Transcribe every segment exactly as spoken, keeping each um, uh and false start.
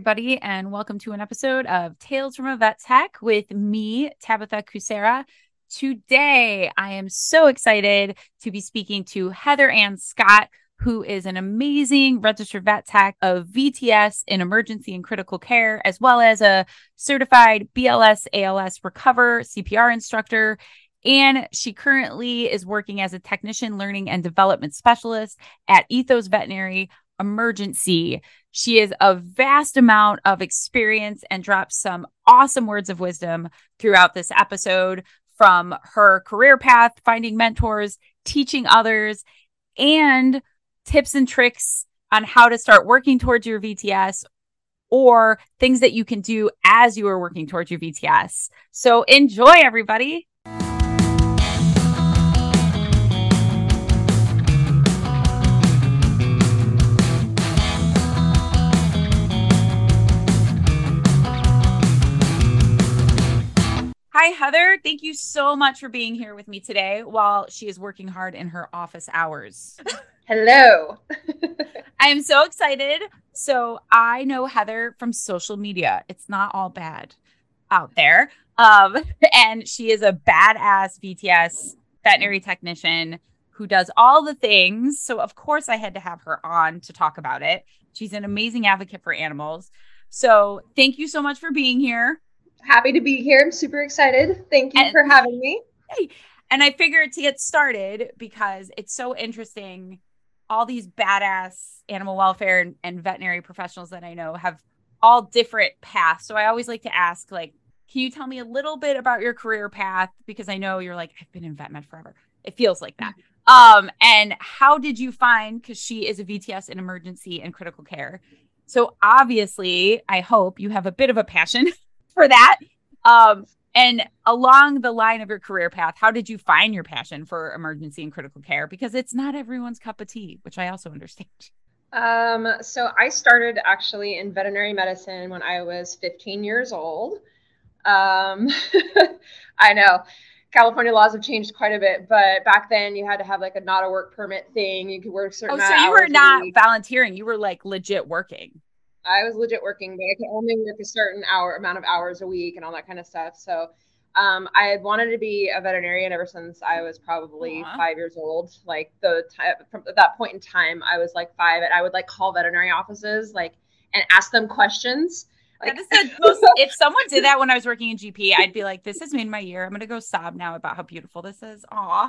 everybody, and welcome to an episode of Tales from a Vet Tech with me, Tabitha Kucera. Today, I am so excited to be speaking to Heather Ann Scott, who is an amazing registered vet tech of V T S in emergency and critical care, as well as a certified B L S A L S Recover C P R instructor. And she currently is working as a technician learning and development specialist at Ethos Veterinary Emergency. She has a vast amount of experience and drops some awesome words of wisdom throughout this episode, from her career path, finding mentors, teaching others, and tips and tricks on how to start working towards your V T S or things that you can do as you are working towards your V T S. So enjoy, everybody. Hi, Heather. Thank you so much for being here with me today while she is working hard in her office hours. Hello. I am so excited. So I know Heather from social media. It's not all bad out there. Um, and she is a badass V T S veterinary technician who does all the things. So of course I had to have her on to talk about it. She's an amazing advocate for animals. So thank you so much for being here. Happy to be here. I'm super excited. Thank you and, for having me. Hey, and I figured to get started, because it's so interesting, all these badass animal welfare and, and veterinary professionals that I know have all different paths. So I always like to ask, like, can you tell me a little bit about your career path? Because I know you're like, I've been in vet med forever. It feels like that. Um, and how did you find, because she is a V T S in emergency and critical care. So obviously, I hope you have a bit of a passion for that. Um, and along the line of your career path, how did you find your passion for emergency and critical care? Because it's not everyone's cup of tea, which I also understand. Um, so I started actually in veterinary medicine when I was fifteen years old. Um, I know California laws have changed quite a bit, but back then you had to have like a not a work permit thing. You could work certain Oh, so you were not volunteering. You were like legit working. I was legit working, but I could only work a certain hour amount of hours a week and all that kind of stuff. So um, I had wanted to be a veterinarian ever since I was probably Aww. five years old. Like the time from that point in time, I was like five, and I would like call veterinary offices like and ask them questions. Like, that is the most, if someone did that when I was working in G P, I'd be like, this has made my year. I'm going to go sob now about how beautiful this is. Aw.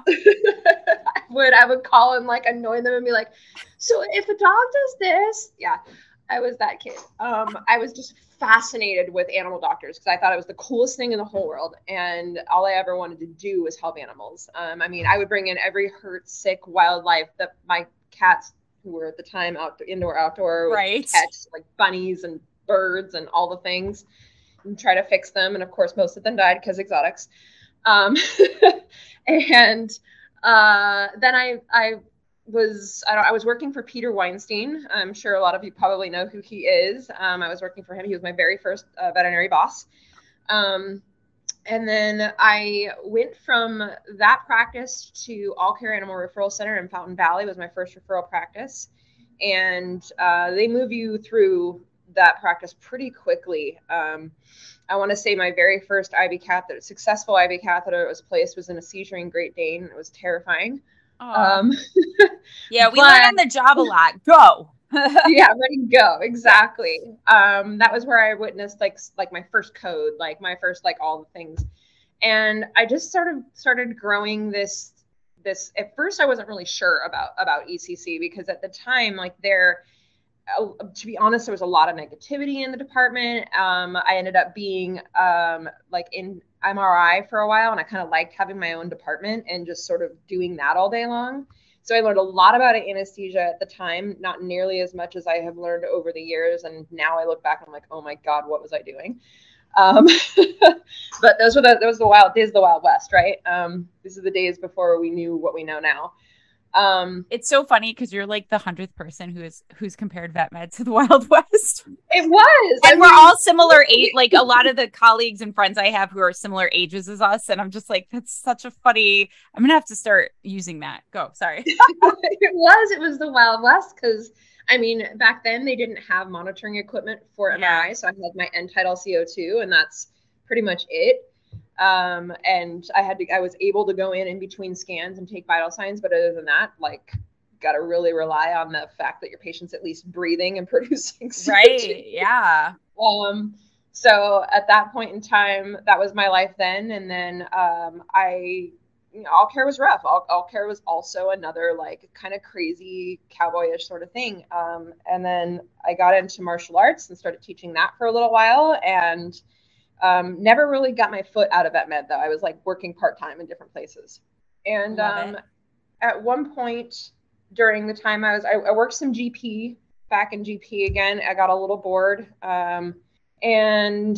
I would, I would call and like annoy them and be like, so if a dog does this, yeah. I was that kid. Um, I was just fascinated with animal doctors because I thought it was the coolest thing in the whole world. And all I ever wanted to do was help animals. Um, I mean, I would bring in every hurt, sick wildlife that my cats, who were at the time out indoor, outdoor, right. would catch, like bunnies and birds and all the things, and try to fix them. And of course, most of them died because exotics. Um, and uh, then I, I was I, don't, I was working for Peter Weinstein. I'm sure a lot of you probably know who he is. Um, I was working for him. He was my very first uh, veterinary boss. Um, and then I went from that practice to All Care Animal Referral Center in Fountain Valley. Was my first referral practice. And uh, they move you through that practice pretty quickly. Um, I want to say my very first I V catheter, successful I V catheter that was placed was in a seizuring Great Dane. It was terrifying. Um, yeah, we but, learn on the job a lot. Go. Yeah, ready to go. Exactly. Um, that was where I witnessed like like my first code, like my first like all the things, and I just sort of started growing this. This at first I wasn't really sure about about E C C because at the time like there, uh, to be honest, there was a lot of negativity in the department. Um, I ended up being um, like in M R I for a while, and I kind of liked having my own department and just sort of doing that all day long. So I learned a lot about anesthesia at the time, not nearly as much as I have learned over the years. And now I look back and I'm like, oh my God, what was I doing? Um, but those were the, those were the wild days of the Wild West, right? Um, these are the days before we knew what we know now. Um, It's so funny because you're like the hundredth person who is who's compared vet med to the Wild West. it was, And I we're mean, all similar age, like a lot of the colleagues and friends I have who are similar ages as us. And I'm just like, that's such a funny, I'm gonna have to start using that. Go, sorry. it was, it was the Wild West because I mean, back then they didn't have monitoring equipment for M R I. Yeah. So I had my end-tidal C O two, and that's pretty much it. Um, and I had to, I was able to go in in between scans and take vital signs. But other than that, like, got to really rely on the fact that your patient's at least breathing and producing C O two. Right. Yeah. Um, so at that point in time, that was my life then. And then um, I, you know, all care was rough. All, all care was also another like kind of crazy cowboyish sort of thing. Um, and then I got into martial arts and started teaching that for a little while, and um, never really got my foot out of vet med though. I was like working part-time in different places. And um, at one point during the time I was, I, I worked some G P back in G P again. I got a little bored. Um, and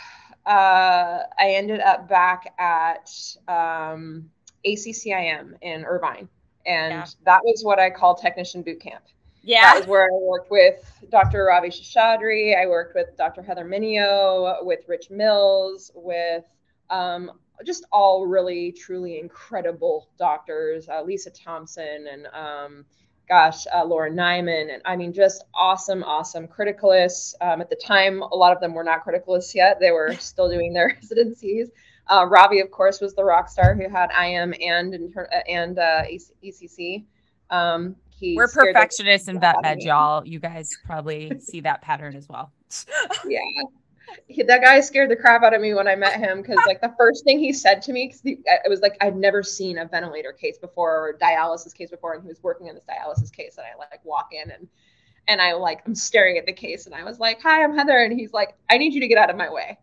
uh, I ended up back at um, A C C I M in Irvine. And yeah. that was what I call technician boot camp. Yeah. That was where I worked with Doctor Ravi Shashadri. I worked with Doctor Heather Minio, with Rich Mills, with um, just all really, truly incredible doctors, uh, Lisa Thompson and um, gosh, uh, Laura Nyman. And I mean, just awesome, awesome criticalists. Um, at the time, a lot of them were not criticalists yet. They were still doing their residencies. Uh, Ravi, of course, was the rock star who had I M and, and uh, E C C. Um, he We're perfectionists in vet med, y'all. You guys probably see that pattern as well. Yeah. He, that guy scared the crap out of me when I met him because like the first thing he said to me, because it was like I'd never seen a ventilator case before or dialysis case before, and he was working on this dialysis case, and I like walk in and and I like I'm staring at the case, and I was like, "Hi, I'm Heather," and he's like, "I need you to get out of my way."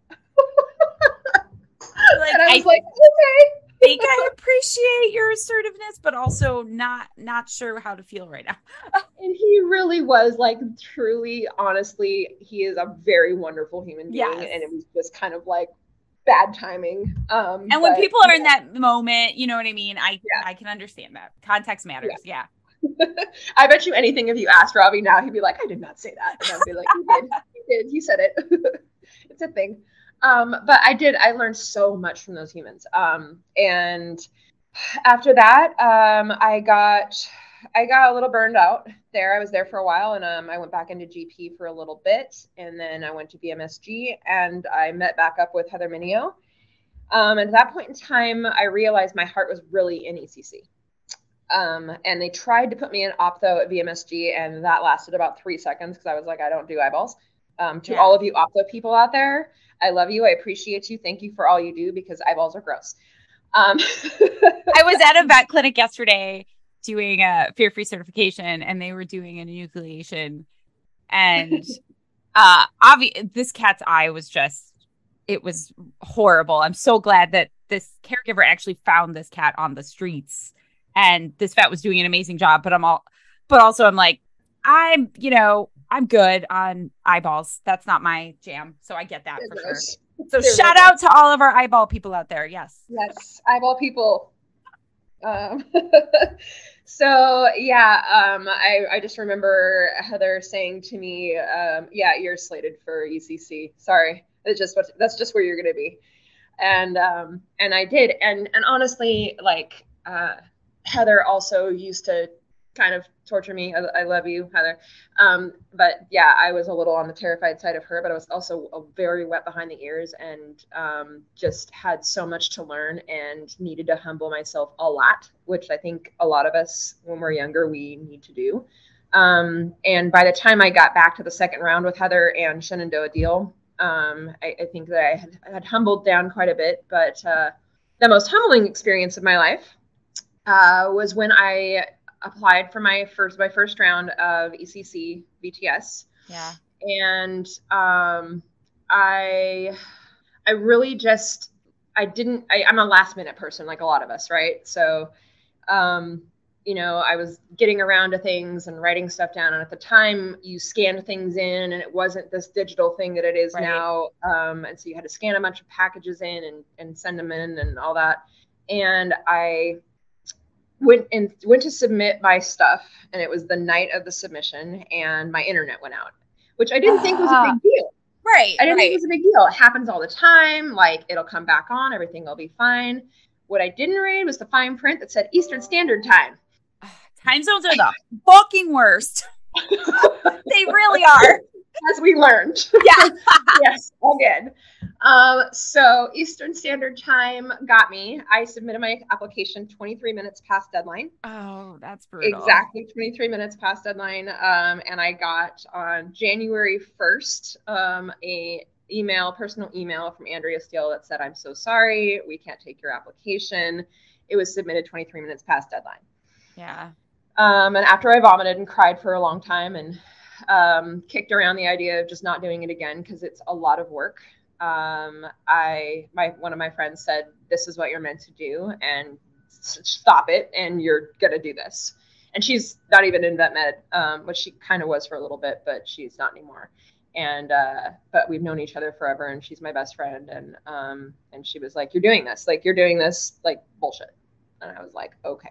Like, and I was I like, "Okay." think I appreciate your assertiveness, but also not not sure how to feel right now. And he really was like truly, honestly, he is a very wonderful human being. Yes. And it was just kind of like bad timing. Um, and but, when people are yeah. in that moment, you know what I mean? I yeah. I can understand that. Context matters. Yeah. yeah. I bet you anything if you asked Ravi now, he'd be like, I did not say that. And I'd be like, you did. You did. You said it. It's a thing. Um, but I did, I learned so much from those humans. Um, and after that, um, I got, I got a little burned out there. I was there for a while, and um, I went back into G P for a little bit, and then I went to B M S G, and I met back up with Heather Minio. Um, and at that point in time, I realized my heart was really in E C C. Um, and they tried to put me in optho at B M S G, and that lasted about three seconds because I was like, I don't do eyeballs. Um, to yeah. all of you optho people out there, I love you. I appreciate you. Thank you for all you do because eyeballs are gross. Um, I was at a vet clinic yesterday doing a fear-free certification, and they were doing an enucleation. And uh, obvi- this cat's eye was just, it was horrible. I'm so glad that this caregiver actually found this cat on the streets, and this vet was doing an amazing job. But I'm all, but also I'm like, I'm, you know, I'm good on eyeballs. That's not my jam. So I get that for sure. So They're shout out to all of our eyeball people out there. Yes. Yes. Eyeball people. Um, so yeah, um, I, I just remember Heather saying to me, um, yeah, you're slated for E C C. Sorry. It's just what, that's just where you're going to be. And, um, and I did. And, and honestly, like, uh, Heather also used to kind of torture me. I, I love you, Heather. Um, but yeah, I was a little on the terrified side of her, but I was also a very wet behind the ears, and um, just had so much to learn and needed to humble myself a lot, which I think a lot of us when we're younger, we need to do. Um, and by the time I got back to the second round with Heather and Shenandoah Deal, um, I, I think that I had, had humbled down quite a bit, but uh, the most humbling experience of my life uh, was when I applied for my first my first round of E C C V T S. Yeah. And um, I I really just I didn't I, I'm a last minute person like a lot of us, right? So um, you know, I was getting around to things and writing stuff down, and at the time you scanned things in and it wasn't this digital thing that it is right. now. Um, and so you had to scan a bunch of packages in and, and send them in and all that. And I went and went to submit my stuff, and it was the night of the submission, and my internet went out, which I didn't think was a Uh, big deal. right, I didn't think it right. was a big deal. It happens all the time. Like, it'll come back on, everything will be fine. What I didn't read was the fine print that said Eastern Standard Time. Time zones are the fucking worst. They really are. As we learned. Yeah. Yes, again. Um, so Eastern Standard Time got me. I submitted my application twenty-three minutes past deadline. Oh, that's brutal. Exactly twenty-three minutes past deadline. Um, and I got on January first um, a email, personal email from Andrea Steele that said, "I'm so sorry, we can't take your application." It was submitted twenty-three minutes past deadline. Yeah. Um, and after I vomited and cried for a long time and um, kicked around the idea of just not doing it again because it's a lot of work, um, I my one of my friends said, "This is what you're meant to do, and s- stop it, and you're gonna do this." And she's not even in vet med, um, which she kind of was for a little bit, but she's not anymore. And uh, but we've known each other forever, and she's my best friend. And um, and she was like, "You're doing this, like you're doing this, like bullshit." And I was like, "Okay."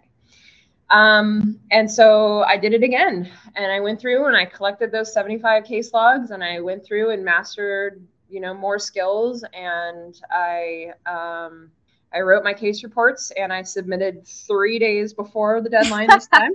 Um, and so I did it again, and I went through and I collected those seventy-five case logs, and I went through and mastered, you know, more skills. And I, um, I wrote my case reports, and I submitted three days before the deadline this time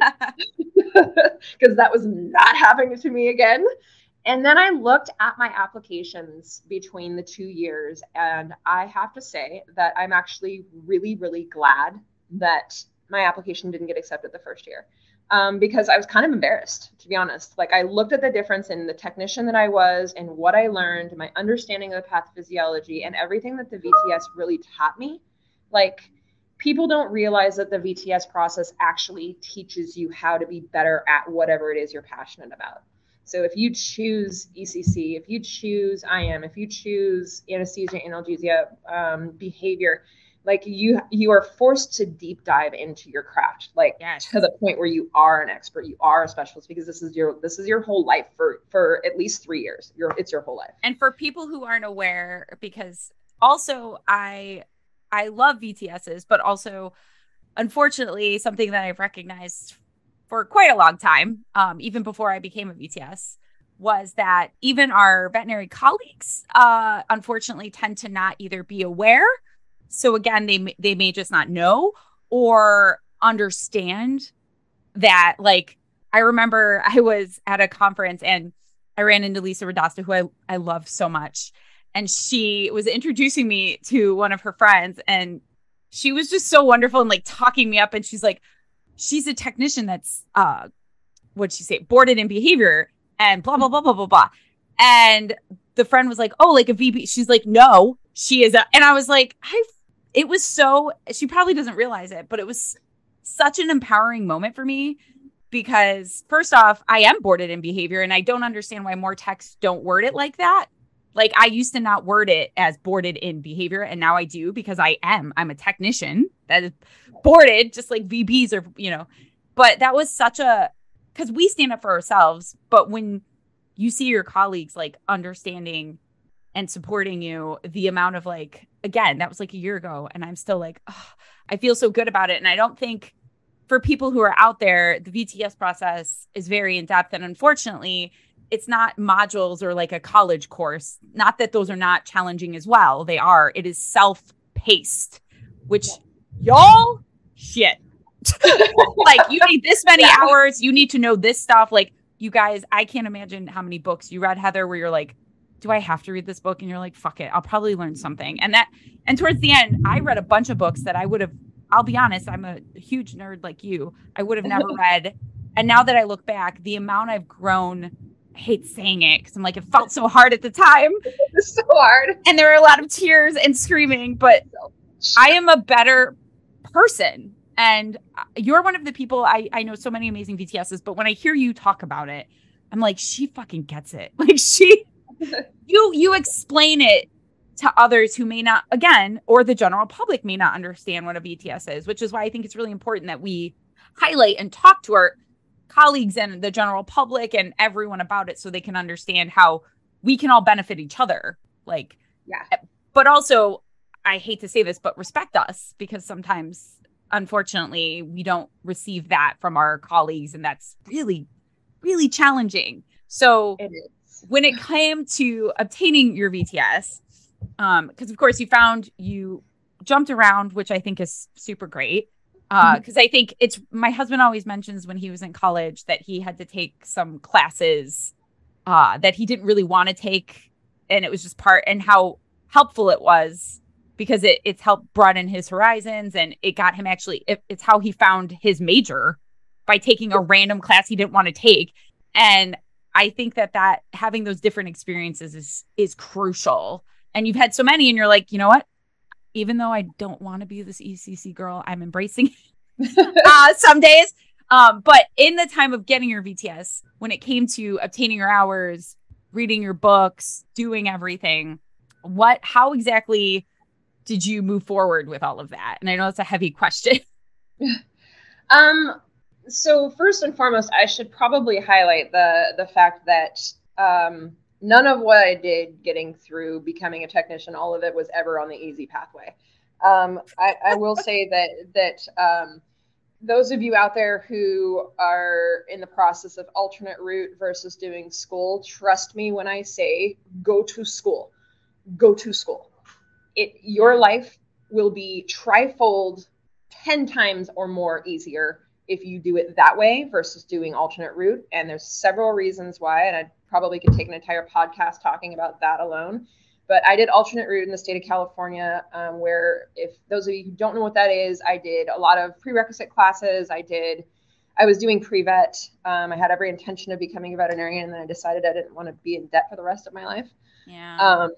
because that was not happening to me again. And then I looked at my applications between the two years, and I have to say that I'm actually really, really glad that my application didn't get accepted the first year, um, because I was kind of embarrassed, to be honest. Like, I looked at the difference in the technician that I was and what I learned, my understanding of the pathophysiology, and everything that the V T S really taught me. Like, people don't realize that the V T S process actually teaches you how to be better at whatever it is you're passionate about. So if you choose E C C, if you choose I M, if you choose anesthesia, analgesia, um, behavior, like you, you are forced to deep dive into your craft, like yes. to the point where you are an expert, you are a specialist, because this is your, this is your whole life for, for at least three years. Your, it's your whole life. And for people who aren't aware, because also I, I love V T Ss, but also unfortunately something that I've recognized for quite a long time, um, even before I became a V T S, was that even our veterinary colleagues, uh, unfortunately tend to not either be aware. So again, they, they may just not know or understand that. Like, I remember I was at a conference and I ran into Lisa Radasta, who I, I love so much. And she was introducing me to one of her friends, and she was just so wonderful and like talking me up. And she's like, she's a technician that's, uh, what'd she say, boarded in behavior and blah, blah, blah, blah, blah, blah. And the friend was like, oh, like a V P. She's like, no, she is a, and I was like, I, it was so, she probably doesn't realize it, but it was such an empowering moment for me, because first off, I am boarded in behavior, and I don't understand why more techs don't word it like that. Like, I used to not word it as boarded in behavior, and now I do, because I am, I'm a technician that is boarded, just like V Bs are, you know. But that was such a, because we stand up for ourselves, but when you see your colleagues like understanding and supporting you, the amount of like, again, that was like a year ago, and I'm still like, oh, I feel so good about it. And I don't think, for people who are out there, the V T S process is very in depth, and unfortunately, it's not modules or like a college course. Not that those are not challenging as well. They are. It is self-paced, which y'all shit. Like, you need this many yeah. hours. You need to know this stuff. Like, you guys, I can't imagine how many books you read, Heather, where you're like, do I have to read this book? And you're like, fuck it, I'll probably learn something. And that, and towards the end, I read a bunch of books that I would have, I'll be honest, I'm a huge nerd like you. I would have never read. And now that I look back, the amount I've grown, I hate saying it because I'm like, it felt so hard at the time. It's so hard. And there were a lot of tears and screaming, but I am a better person. And you're one of the people, I, I know so many amazing V T Ss, but when I hear you talk about it, I'm like, she fucking gets it. Like, she, you, you explain it to others who may not, again, or the general public may not understand what a V T S is, which is why I think it's really important that we highlight and talk to our colleagues and the general public and everyone about it, so they can understand how we can all benefit each other. Like, yeah. But also, I hate to say this, but respect us, because sometimes unfortunately, we don't receive that from our colleagues. And that's really, really challenging. So It is. when it came to obtaining your V T S, um, because of course you found you jumped around, which I think is super great. Uh, because I think it's my husband always mentions when he was in college that he had to take some classes uh that he didn't really want to take, and it was just part, and how helpful it was because it it's helped broaden his horizons, and it got him actually it, it's how he found his major by taking a random class he didn't want to take. And I think that that having those different experiences is is crucial. And you've had so many, and you're like, you know what? Even though I don't want to be this E C C girl, I'm embracing uh, some days. Um, but in the time of getting your V T S, when it came to obtaining your hours, reading your books, doing everything, what, how exactly did you move forward with all of that? And I know it's a heavy question. um, so first and foremost, I should probably highlight the the fact that um, none of what I did getting through becoming a technician, all of it was ever on the easy pathway. Um, I, I will say that that um, those of you out there who are in the process of alternate route versus doing school, trust me when I say go to school. Go to school. It your life will be trifold, ten times or more easier if you do it that way versus doing alternate route. And there's several reasons why, and I probably could take an entire podcast talking about that alone. But I did alternate route in the state of California, um, where if those of you who don't know what that is, I did a lot of prerequisite classes. I did, I was doing pre-vet. Um, I had every intention of becoming a veterinarian, and then I decided I didn't want to be in debt for the rest of my life. Yeah. Um,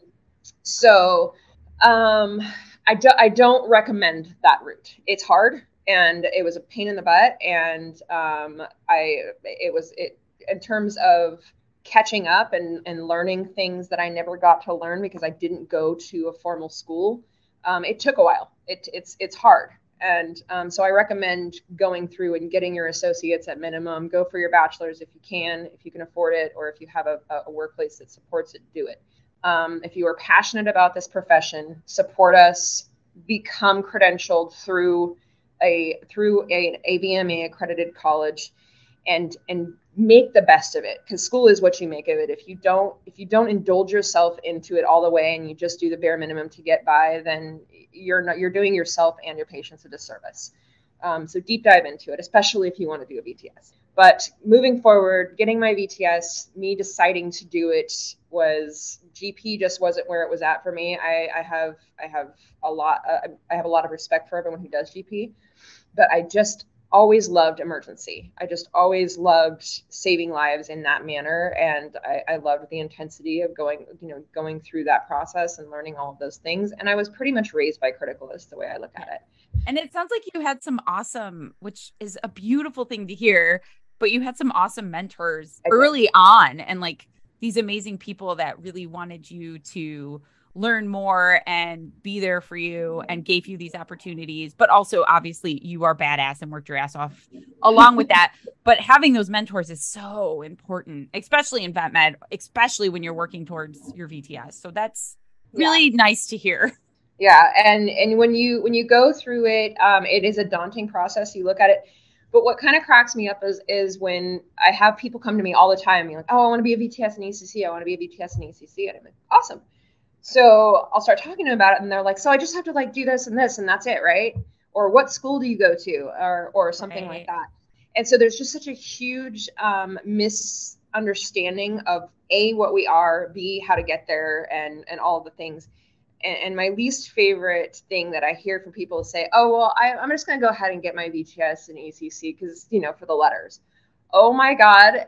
so um, I, do, I don't recommend that route. It's hard, and it was a pain in the butt. And um, I, it was, it in terms of catching up and, and learning things that I never got to learn because I didn't go to a formal school. Um, it took a while. It, it's it's hard. And um, so I recommend going through and getting your associates at minimum. Go for your bachelor's if you can, if you can afford it, or if you have a, a workplace that supports it, do it. Um, if you are passionate about this profession, support us, become credentialed through a through a, an A V M A accredited college, and and make the best of it, because school is what you make of it. If you don't if you don't indulge yourself into it all the way and you just do the bare minimum to get by, then you're not you're doing yourself and your patients a disservice. Um, so deep dive into it, especially if you want to do a V T S. But moving forward, getting my V T S, me deciding to do it was G P just wasn't where it was at for me. I, I have I have a lot uh, I have a lot of respect for everyone who does G P, but I just always loved emergency. I just always loved saving lives in that manner. And I, I loved the intensity of going, you know, going through that process and learning all of those things. And I was pretty much raised by criticalists the way I look at it. And it sounds like you had some awesome, which is a beautiful thing to hear, but you had some awesome mentors early on, and like these amazing people that really wanted you to learn more and be there for you and gave you these opportunities. But also, obviously, you are badass and worked your ass off along with that. But having those mentors is so important, especially in vet med, especially when you're working towards your V T S. So that's really yeah. nice to hear. Yeah. And, and when you, when you go through it, um, it is a daunting process. You look at it, but what kind of cracks me up is, is when I have people come to me all the time and be like, oh, I want to be a V T S and E C C. I want to be a V T S and E C C. And I'm like, awesome. So I'll start talking to them about it, and they're like, so I just have to like do this and this, and that's it, right? Or what school do you go to, or or something right. like that. And so there's just such a huge um, misunderstanding of A, what we are, B, how to get there, and and all of the things. And, and my least favorite thing that I hear from people is say, oh, well, I, I'm just going to go ahead and get my V T S and E C C because, you know, for the letters. Oh, my God.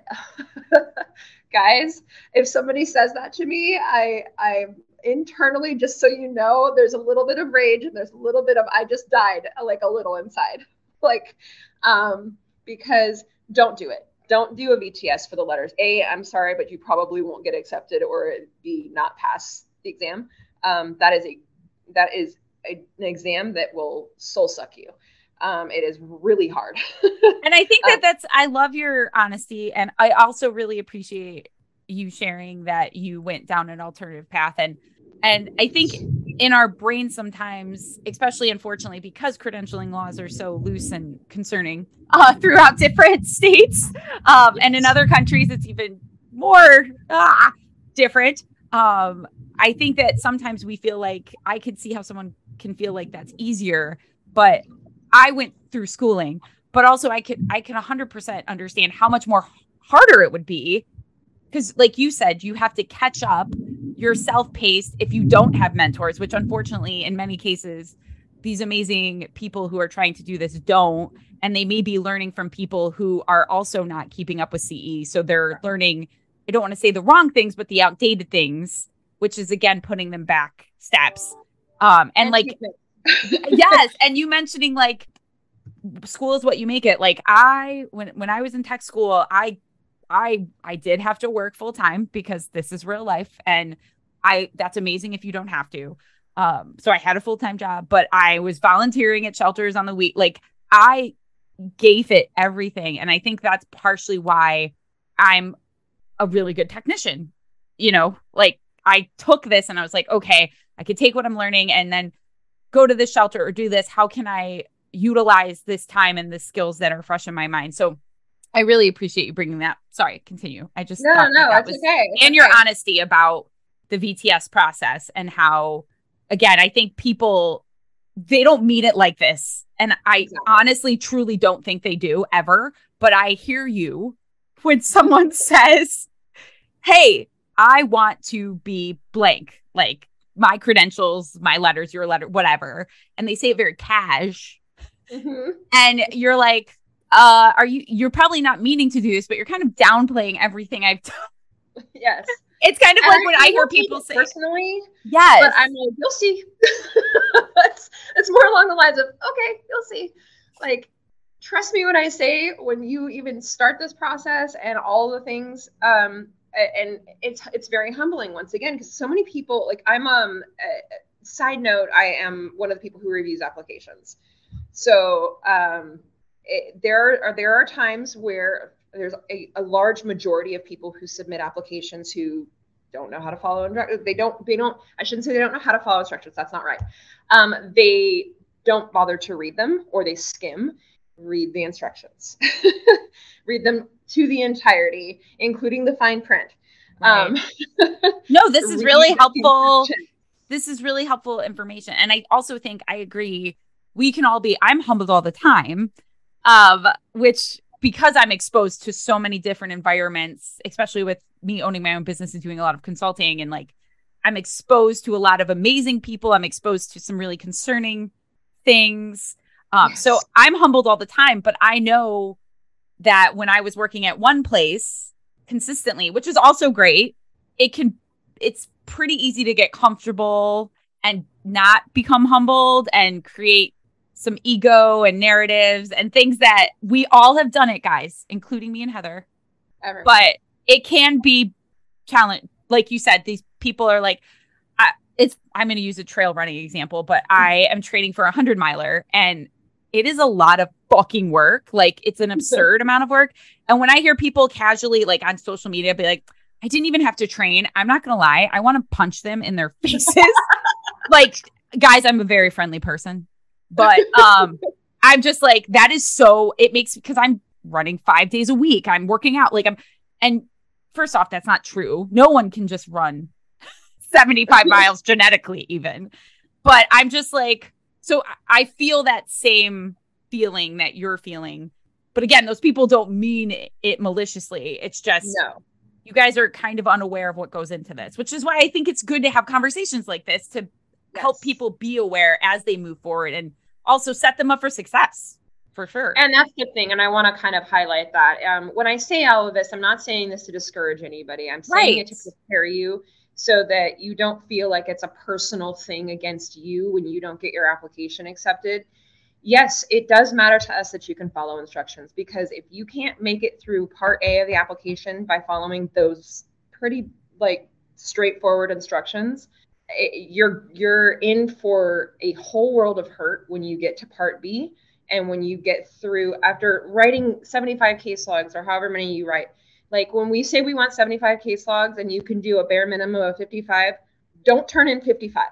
Guys, if somebody says that to me, I I internally, just so you know, there's a little bit of rage and there's a little bit of I just died, like a little inside, like um because don't do it. Don't do a V T S for the letters. A, I'm sorry, but you probably won't get accepted, or B, not pass the exam. Um, that is a that is a, an exam that will soul suck you. Um, it is really hard. And I think that that's, I love your honesty. And I also really appreciate you sharing that you went down an alternative path. And, and I think in our brain sometimes, especially unfortunately, because credentialing laws are so loose and concerning uh, throughout different states. Um, and in other countries, it's even more ah, different. Um, I think that sometimes we feel like I could see how someone can feel like that's easier, but I went through schooling, but also I could, I can one hundred percent understand how much more harder it would be. Because like you said, you have to catch up. You're self-paced if you don't have mentors, which unfortunately in many cases, these amazing people who are trying to do this don't. And they may be learning from people who are also not keeping up with C E. So they're learning, I don't want to say the wrong things, but the outdated things, which is again, putting them back steps. Um, and, and like, yes. And you mentioning like school is what you make it. Like I, when, when I was in tech school, I I I did have to work full time because this is real life, and I that's amazing if you don't have to. Um, so I had a full time job, but I was volunteering at shelters on the week. Like I gave it everything, and I think that's partially why I'm a really good technician. You know, like I took this and I was like, okay, I could take what I'm learning and then go to this shelter or do this. How can I utilize this time and the skills that are fresh in my mind? So I really appreciate you bringing that. Sorry, continue. I just no, no, that it's was, okay. It's and okay. your honesty about the V T S process and how, again, I think people, they don't mean it like this. And I exactly. honestly, truly don't think they do ever. But I hear you when someone says, hey, I want to be blank, like my credentials, my letters, your letter, whatever. And they say it very cash. Mm-hmm. And you're like, Uh, are you, you're probably not meaning to do this, but you're kind of downplaying everything I've done. Yes. It's kind of and like I, when I, I hear people say personally, yes, but I'm like, you'll see. it's, it's more along the lines of, okay, you'll see. Like, trust me when I say, when you even start this process and all the things, um, and it's, it's very humbling once again, because so many people, like I'm, um, uh, side note, I am one of the people who reviews applications. So, um, It, there are there are times where there's a, a large majority of people who submit applications who don't know how to follow instructions. They don't they don't I shouldn't say they don't know how to follow instructions. That's not right. Um, they don't bother to read them, or they skim. Read the instructions. Read them to the entirety, including the fine print. Right. Um, no, this is really helpful. This is really helpful information. And I also think I agree. We can all be, I'm humbled all the time. Um, which because I'm exposed to so many different environments, especially with me owning my own business and doing a lot of consulting, and like I'm exposed to a lot of amazing people. I'm exposed to some really concerning things. Um, yes. So I'm humbled all the time, but I know that when I was working at one place consistently, which is also great, it can, it's pretty easy to get comfortable and not become humbled and create some ego and narratives and things that we all have done it, guys, including me and Heather. Everyone. But it can be challenge. Like you said, these people are like, I, it's, I'm going to use a trail running example, but I am training for a hundred miler and it is a lot of fucking work. Like it's an absurd amount of work. And when I hear people casually, like on social media, be like, I didn't even have to train. I'm not going to lie. I want to punch them in their faces. Like, guys, I'm a very friendly person. But um, I'm just like, that is so, it makes, because I'm running five days a week. I'm working out like I'm, and first off, that's not true. No one can just run seventy-five miles genetically even. But I'm just like, so I feel that same feeling that you're feeling. But again, those people don't mean it, it maliciously. It's just, no. You guys are kind of unaware of what goes into this, which is why I think it's good to have conversations like this to yes. help people be aware as they move forward and also set them up for success, for sure. And that's the thing. And I want to kind of highlight that. Um, when I say all of this, I'm not saying this to discourage anybody. I'm saying right. it to prepare you so that you don't feel like it's a personal thing against you when you don't get your application accepted. Yes, it does matter to us that you can follow instructions, because if you can't make it through part A of the application by following those pretty like straightforward instructions, you're you're in for a whole world of hurt when you get to part B. And when you get through, after writing seventy-five case logs or however many you write, like when we say we want seventy-five case logs and you can do a bare minimum of fifty-five, don't turn in fifty-five.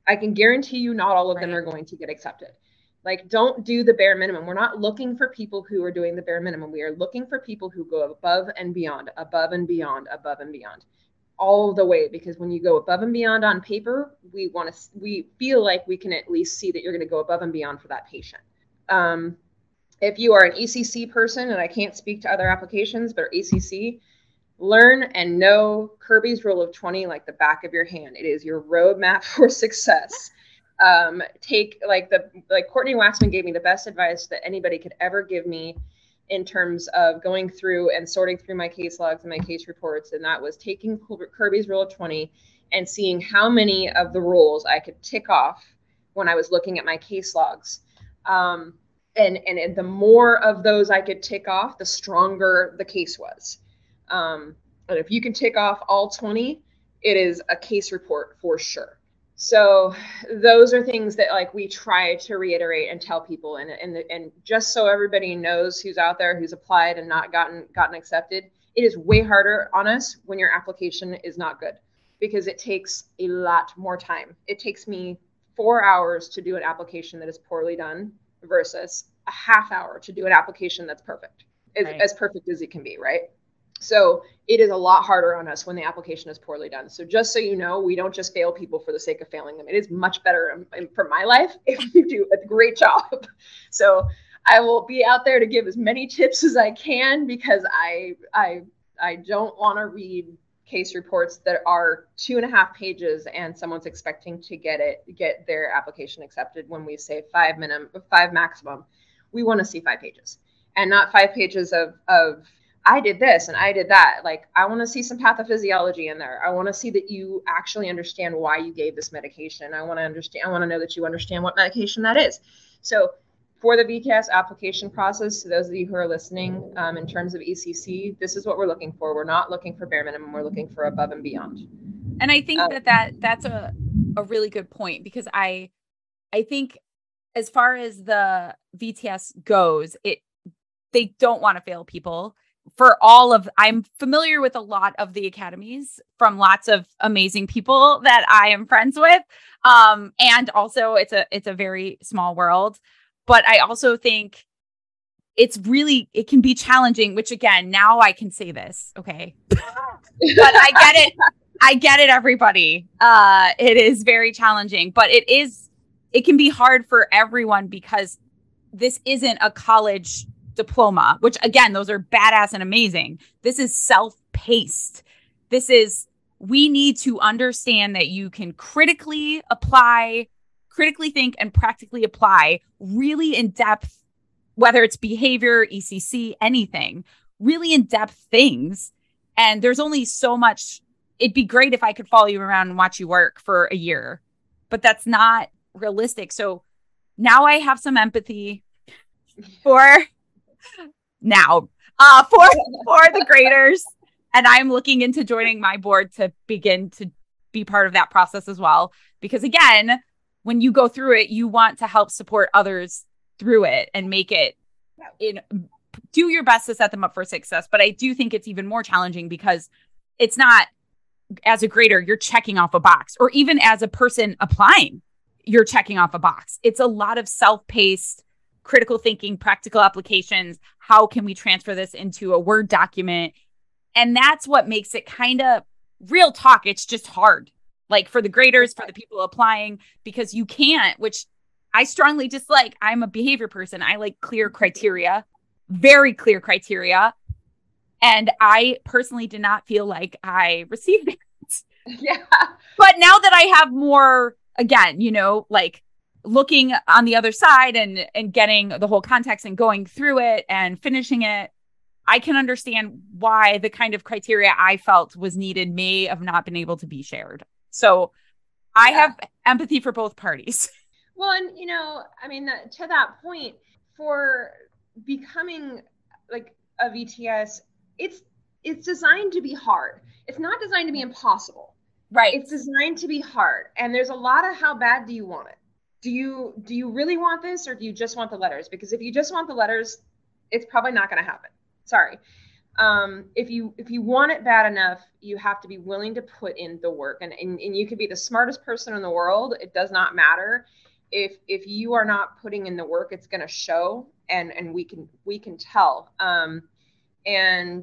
I can guarantee you not all of them Right. are going to get accepted. Like, don't do the bare minimum. We're not looking for people who are doing the bare minimum. We are looking for people who go above and beyond, above and beyond, above and beyond, all the way. Because when you go above and beyond on paper, we want to, we feel like we can at least see that you're going to go above and beyond for that patient. Um, if you are an E C C person, and I can't speak to other applications, but E C C, learn and know Kirby's Rule of twenty like the back of your hand. It is your roadmap for success. Um, take like the like Courtney Waxman gave me the best advice that anybody could ever give me in terms of going through and sorting through my case logs and my case reports, and that was taking Kirby's Rule of twenty and seeing how many of the rules I could tick off when I was looking at my case logs. Um, and, and and the more of those I could tick off, the stronger the case was. Um, and if you can tick off all twenty, it is a case report for sure. So those are things that like we try to reiterate and tell people, and and and just so everybody knows who's out there who's applied and not gotten gotten accepted, it is way harder on us when your application is not good, because it takes a lot more time. It takes me four hours to do an application that is poorly done versus a half hour to do an application that's perfect, as, right. as perfect as it can be, right? So it is a lot harder on us when the application is poorly done. So just so you know, we don't just fail people for the sake of failing them. It is much better for my life if you do a great job. So I will be out there to give as many tips as I can, because I I I don't want to read case reports that are two and a half pages and someone's expecting to get it get their application accepted when we say five minimum, five maximum. We want to see five pages, and not five pages of of I did this and I did that. Like, I want to see some pathophysiology in there. I want to see that you actually understand why you gave this medication. I want to understand, I want to know that you understand what medication that is. So for the V T S application process, to those of you who are listening, um, in terms of E C C, this is what we're looking for. We're not looking for bare minimum. We're looking for above and beyond. And I think um, that, that that's a, a really good point, because I, I think as far as the V T S goes, it, they don't want to fail people. For all of, I'm familiar with a lot of the academies from lots of amazing people that I am friends with. Um, and also it's a, it's a very small world, but I also think it's really, it can be challenging, which again, now I can say this. Okay. But I get it. I get it, everybody. Uh, it is very challenging, but it is, it can be hard for everyone, because this isn't a college diploma, which again, those are badass and amazing. This is self-paced. This is, we need to understand that you can critically apply, critically think and practically apply really in depth, whether it's behavior, E C C, anything, really in depth things. And there's only so much. It'd be great if I could follow you around and watch you work for a year, but that's not realistic. So now I have some empathy for now uh for for the graders, and I'm looking into joining my board to begin to be part of that process as well, because again, when you go through it, you want to help support others through it and make it in do your best to set them up for success. But I do think it's even more challenging, because it's not, as a grader, you're checking off a box, or even as a person applying, you're checking off a box. It's a lot of self-paced critical thinking, practical applications. How can we transfer this into a Word document? And that's what makes it kind of, real talk, it's just hard. Like for the graders, for the people applying, because you can't, which I strongly dislike. I'm a behavior person. I like clear criteria, very clear criteria. And I personally did not feel like I received it. Yeah. But now that I have more, again, you know, like looking on the other side and and getting the whole context and going through it and finishing it, I can understand why the kind of criteria I felt was needed may have not been able to be shared. So I yeah. have empathy for both parties. Well, and you know, I mean, that, to that point, for becoming like a V T S, it's it's designed to be hard. It's not designed to be impossible. Right. It's designed to be hard. And there's a lot of how bad do you want it? Do you do you really want this, or do you just want the letters? Because if you just want the letters, it's probably not going to happen. Sorry. um, if you if you want it bad enough, you have to be willing to put in the work. And, and and you could be the smartest person in the world. It does not matter. If if you are not putting in the work, it's going to show, and and we can we can tell. Um, and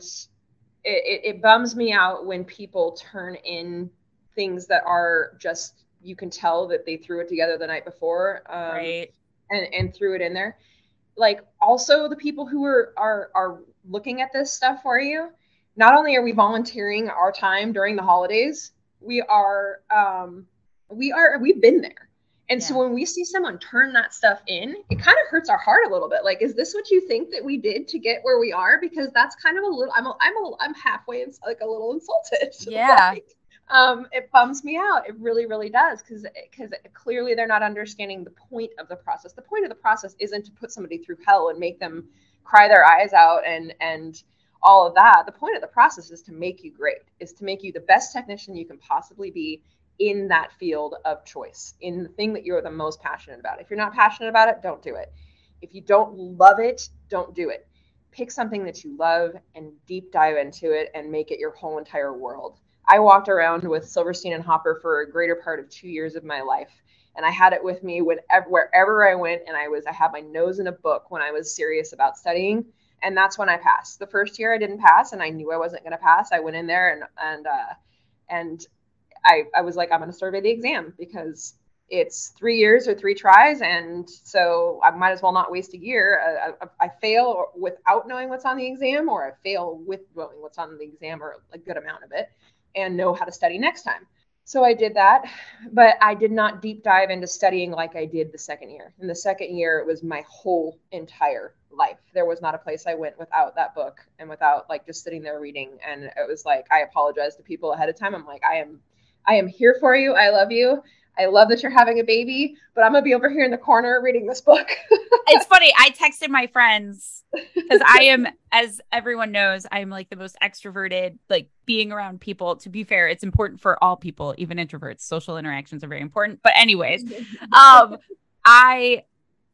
it, it bums me out when people turn in things that are just, you can tell that they threw it together the night before, um, right. and and threw it in there. Like, also the people who are are are looking at this stuff for you, not only are we volunteering our time during the holidays, we are um we are we've been there. And yeah. So when we see someone turn that stuff in, it kind of hurts our heart a little bit. Like, is this what you think that we did to get where we are? Because that's kind of a little, I'm a, I'm a, I'm halfway, ins- like a little insulted. Yeah. Like, um, it bums me out. It really, really does. Cause, cause clearly they're not understanding the point of the process. The point of the process isn't to put somebody through hell and make them cry their eyes out and, and all of that. The point of the process is to make you great, is to make you the best technician you can possibly be in that field of choice, in the thing that you're the most passionate about. If you're not passionate about it, don't do it. If you don't love it, don't do it. Pick something that you love and deep dive into it and make it your whole entire world. I walked around with Silverstein and Hopper for a greater part of two years of my life. And I had it with me whenever, wherever I went. And I was, I had my nose in a book when I was serious about studying. And that's when I passed. The first year I didn't pass, and I knew I wasn't going to pass. I went in there and, and, uh, and I, I was like, I'm going to survey the exam because it's three years or three tries. And so I might as well not waste a year. I, I, I fail without knowing what's on the exam, or I fail with knowing what's on the exam, or a good amount of it, and know how to study next time. So I did that, but I did not deep dive into studying like I did the second year. In the second year, it was my whole entire life. There was not a place I went without that book and without like just sitting there reading. And it was like, I apologized to people ahead of time. I'm like, I am I am here for you. I love you. I love that you're having a baby, but I'm going to be over here in the corner reading this book. It's funny. I texted my friends because I am, as everyone knows, I'm like the most extroverted, like being around people. To be fair, it's important for all people, even introverts. Social interactions are very important. But anyways, um, I,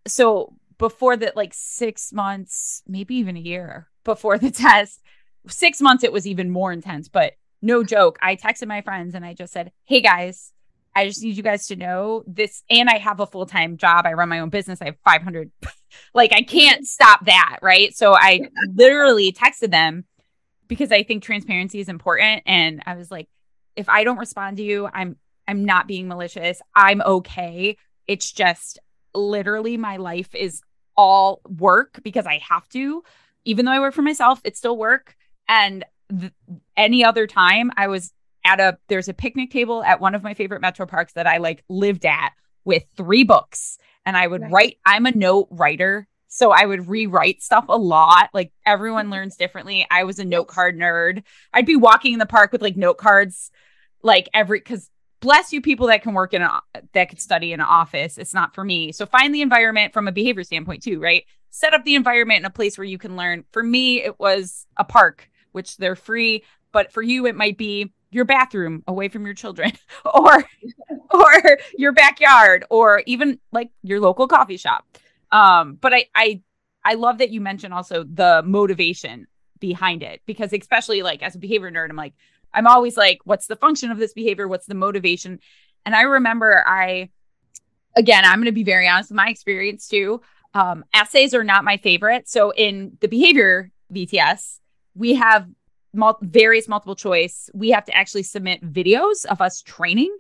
so before that, like six months, maybe even a year before the test, six months, it was even more intense, but no joke. I texted my friends and I just said, hey guys, I just need you guys to know this. And I have a full-time job. I run my own business. I have five hundred, like I can't stop that. Right. So I literally texted them because I think transparency is important. And I was like, if I don't respond to you, I'm, I'm not being malicious. I'm okay. It's just literally my life is all work because I have to, even though I work for myself, it's still work. And th- any other time I was at a, there's a picnic table at one of my favorite metro parks that I like lived at with three books, and I would nice. write, I'm a note writer. So I would rewrite stuff a lot. Like everyone learns differently. I was a note card nerd. I'd be walking in the park with like note cards, like every, cause bless you people that can work in a, that could study in an office. It's not for me. So find the environment from a behavior standpoint too, right? Set up the environment in a place where you can learn. For me, it was a park, which they're free, but for you, it might be your bathroom away from your children or, or your backyard, or even like your local coffee shop. Um, but I, I, I love that you mentioned also the motivation behind it, because especially like as a behavior nerd, I'm like, I'm always like, what's the function of this behavior? What's the motivation? And I remember I, again, I'm going to be very honest with my experience too. Um, essays are not my favorite. So in the behavior V T S, we have mul- various multiple choice. We have to actually submit videos of us training,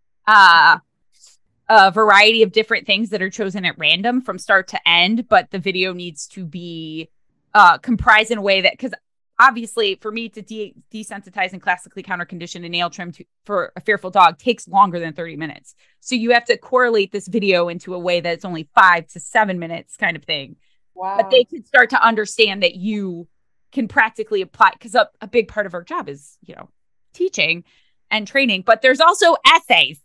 uh, a variety of different things that are chosen at random from start to end. But the video needs to be uh, comprised in a way that, because obviously for me to de- desensitize and classically counter condition a nail trim to, for a fearful dog takes longer than thirty minutes. So you have to correlate this video into a way that's only five to seven minutes kind of thing. Wow. But they can start to understand that you can practically apply, because a, a big part of our job is, you know, teaching and training, but there's also essays.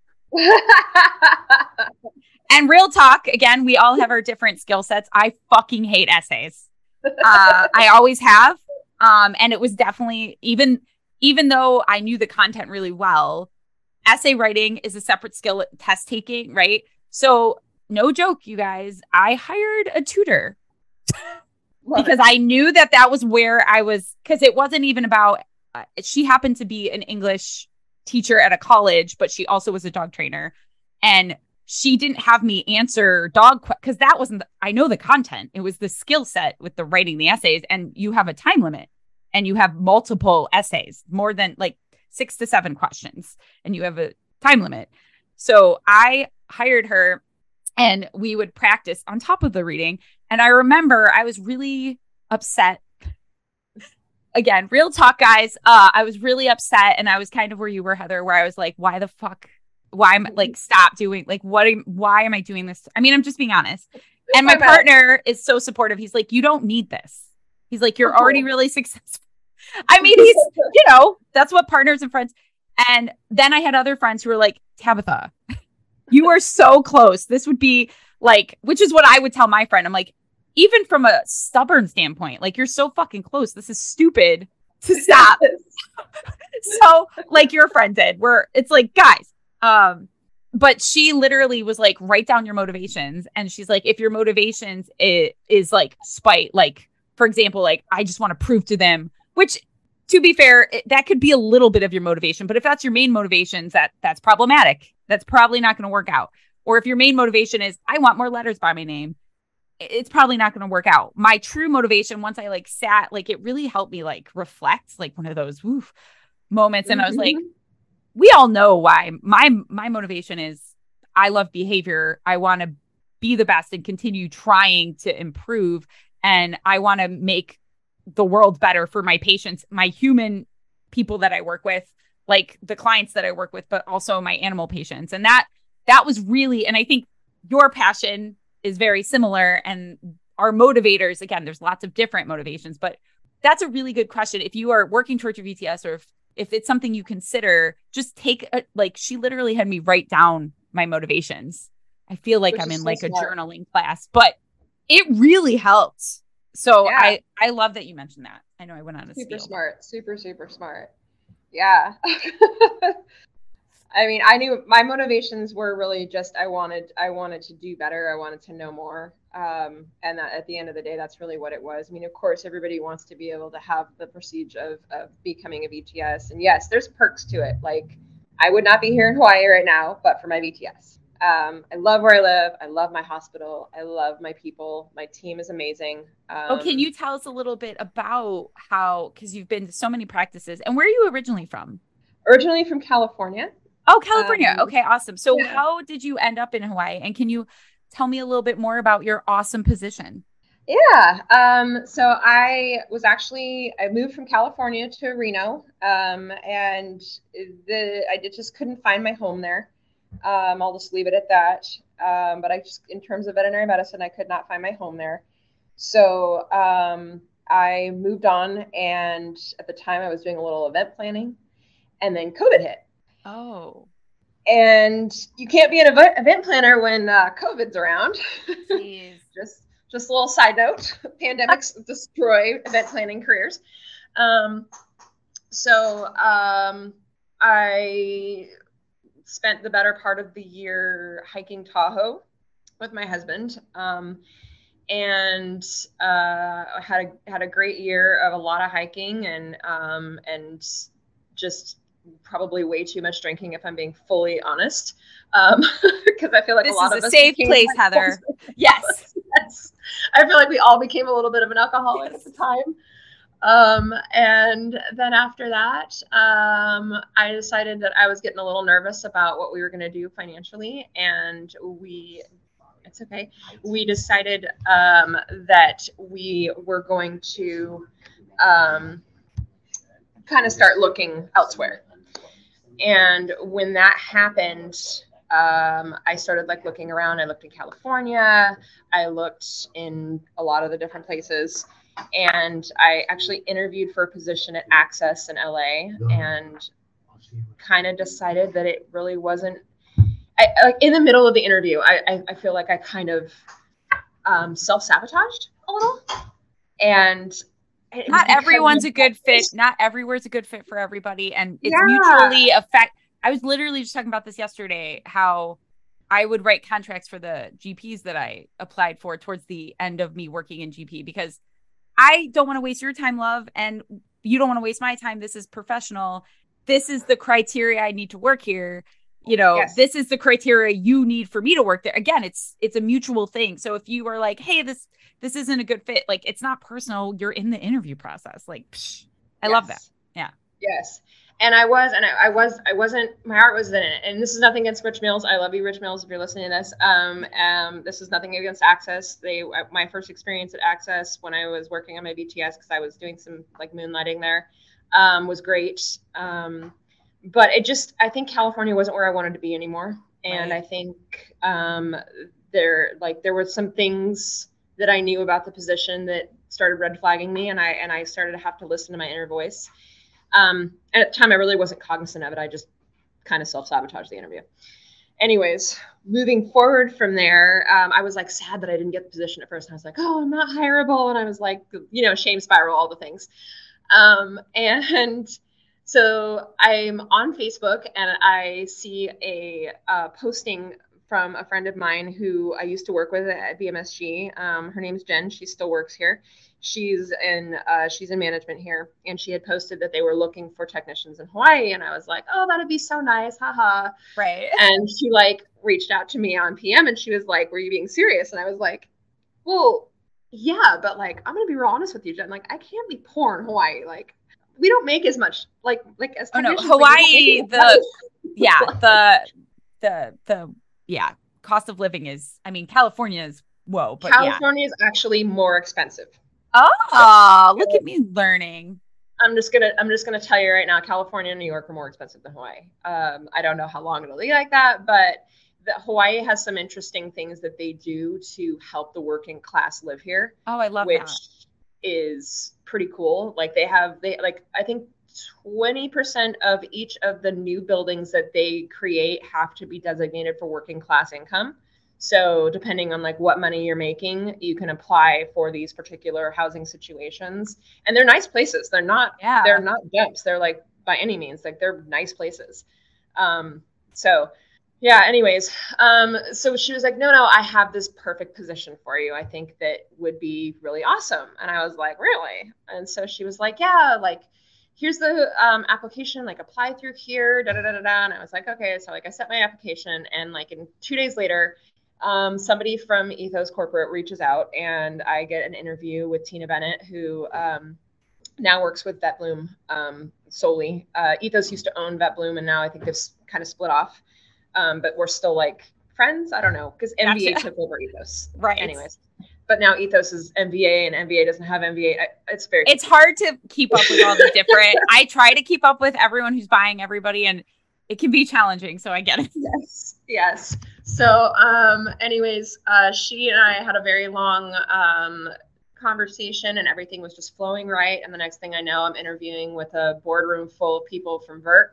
And real talk, again, we all have our different skill sets. I fucking hate essays. Uh, I always have. Um, and it was definitely, even, even though I knew the content really well, essay writing is a separate skill, test taking, right? So no joke, you guys, I hired a tutor. Love because it. I knew that that was where I was, because it wasn't even about, uh, she happened to be an English teacher at a college, but she also was a dog trainer. And she didn't have me answer dog because que- that wasn't, the, I know the content. It was the skill set with the writing the essays, and you have a time limit and you have multiple essays, more than like six to seven questions, and you have a time limit. So I hired her and we would practice on top of the reading. And I remember I was really upset. Again, real talk, guys. Uh, I was really upset, and I was kind of where you were, Heather, where I was like, why the fuck? Why am I like, stop doing like, what? Am, why am I doing this? I mean, I'm just being honest. And my partner is so supportive. He's like, you don't need this. He's like, you're already really successful. I mean, he's, you know, that's what partners and friends. And then I had other friends who were like, Tabitha, you are so close. This would be like, which is what I would tell my friend. I'm like, even from a stubborn standpoint, like, you're so fucking close. This is stupid to stop. So like your friend did, where it's like, guys, um, but she literally was like, write down your motivations. And she's like, if your motivations is, is like spite, like, for example, like, I just want to prove to them, which, to be fair, it, that could be a little bit of your motivation. But if that's your main motivations, that that's problematic. That's probably not going to work out. Or if your main motivation is, I want more letters by my name, it's probably not going to work out. My true motivation, once I like sat, like, it really helped me like reflect, like one of those woof moments. And mm-hmm. I was like, we all know why my, my motivation is, I love behavior. I want to be the best and continue trying to improve. And I want to make the world better for my patients, my human people that I work with, like the clients that I work with, but also my animal patients. And that, that was really, and I think your passion is very similar, and our motivators, again, there's lots of different motivations, but that's a really good question. If you are working towards your V T S, or if, if it's something you consider, just take a, like, she literally had me write down my motivations. I feel like Which I'm in so like smart. a journaling class, but it really helped. So yeah. I, I love that you mentioned that. I know I went on a super spiel. smart, super, super smart. Yeah. I mean, I knew my motivations were really just, I wanted, I wanted to do better. I wanted to know more. Um, and that at the end of the day, that's really what it was. I mean, of course, everybody wants to be able to have the prestige of, of becoming a V T S. And yes, there's perks to it. Like, I would not be here in Hawaii right now, but for my V T S. Um, I love where I live. I love my hospital. I love my people. My team is amazing. Um, oh, can you tell us a little bit about how, because you've been to so many practices, and where are you originally from? Originally from California. Oh, California. Um, okay, awesome. So yeah. how did you end up in Hawaii? And can you tell me a little bit more about your awesome position? Yeah. Um, so I was actually, I moved from California to Reno, um, and the I just couldn't find my home there. Um, I'll just leave it at that. Um, but I just, in terms of veterinary medicine, I could not find my home there. So um, I moved on, and at the time I was doing a little event planning, and then COVID hit. Oh. And you can't be an event, event planner when uh, COVID's around. Jeez. just just a little side note, pandemics destroy event planning careers. Um, so um, I spent the better part of the year hiking Tahoe with my husband. Um, and uh, had a had a great year of a lot of hiking and um, and just probably way too much drinking, if I'm being fully honest, because um, I feel like this a lot is of a us safe place, Heather. Yes. yes, I feel like we all became a little bit of an alcoholic yes. at the time. Um, and then after that, um, I decided that I was getting a little nervous about what we were going to do financially, and we. It's okay. We decided um, that we were going to um, kind of start looking elsewhere. And when that happened, um, I started like looking around. I looked in California. I looked in a lot of the different places. And I actually interviewed for a position at Access in L A and kind of decided that it really wasn't. I, like in the middle of the interview, I, I, I feel like I kind of um, self-sabotaged a little. And not everyone's a good fit. Not everywhere's a good fit for everybody. And it's yeah. mutually affect. I was literally just talking about this yesterday, how I would write contracts for the G Ps that I applied for towards the end of me working in G P, because I don't want to waste your time, love, and you don't want to waste my time. This is professional. This is the criteria I need to work here. You know, Yes. this is the criteria you need for me to work there. Again, it's it's a mutual thing. So if you are like, hey, this this isn't a good fit, like it's not personal. You're in the interview process. Like, psh, I Yes. love that. Yeah. Yes. And I was, and I, I was, I wasn't, my heart was in it. And this is nothing against Rich Mills. I love you, Rich Mills, if you're listening to this. Um, um, this is nothing against Access. They, my first experience at Access when I was working on my B T S, because I was doing some like moonlighting there, um, was great. Um, but it just, I think California wasn't where I wanted to be anymore. And Right. I think um, there, like, there were some things that I knew about the position that started red flagging me, and I and I started to have to listen to my inner voice. Um, and at the time, I really wasn't cognizant of it. I just kind of self-sabotaged the interview. Anyways, moving forward from there, um, I was like sad that I didn't get the position at first. And I was like, oh, I'm not hireable. And I was like, you know, shame spiral, all the things. Um, and so I'm on Facebook and I see a uh, posting from a friend of mine who I used to work with at B M S G. Um, her name's Jen. She still works here. She's in uh, she's in management here, and she had posted that they were looking for technicians in Hawaii, and I was like, oh, that'd be so nice, haha. Right. And she like reached out to me on P M, and she was like, were you being serious? And I was like, well, yeah, but like I'm gonna be real honest with you, Jen. Like I can't be poor in Hawaii. Like we don't make as much. Like like as Oh no, technicians, like, we Hawaii, don't make as the much. yeah, the the the yeah, cost of living is, I mean, California is whoa, but yeah. California is actually more expensive. Oh, look at me learning. I'm just gonna I'm just gonna tell you right now, California and New York are more expensive than Hawaii. Um, I don't know how long it'll be like that, but the, Hawaii has some interesting things that they do to help the working class live here. Oh, I love which that. is pretty cool. Like they have they like I think twenty percent of each of the new buildings that they create have to be designated for working class income. So depending on like what money you're making, you can apply for these particular housing situations. And they're nice places. They're not Yeah. they're not dumps. They're like by any means, like they're nice places. Um, so yeah, anyways, um, so she was like, no, no, I have this perfect position for you. I think that would be really awesome. And I was like, really? And so she was like, yeah, like here's the um, application, like apply through here, da da da da da. And I was like, okay. So like I set my application, and like in two days later, um, somebody from Ethos Corporate reaches out, and I get an interview with Tina Bennett, who um, now works with VetBloom um, solely. Uh, Ethos used to own VetBloom, and now I think they've kind of split off. Um, but we're still like friends. I don't know, because M V A Gotcha. took over Ethos. Right. Anyways, but now Ethos is M V A, and M V A doesn't have M V A. It's very. It's hard to keep up with all the different. I try to keep up with everyone who's buying everybody, and it can be challenging. So I get it. Yes. Yes. So, um, anyways, uh, she and I had a very long um, conversation, and everything was just flowing right. And the next thing I know, I'm interviewing with a boardroom full of people from Verk.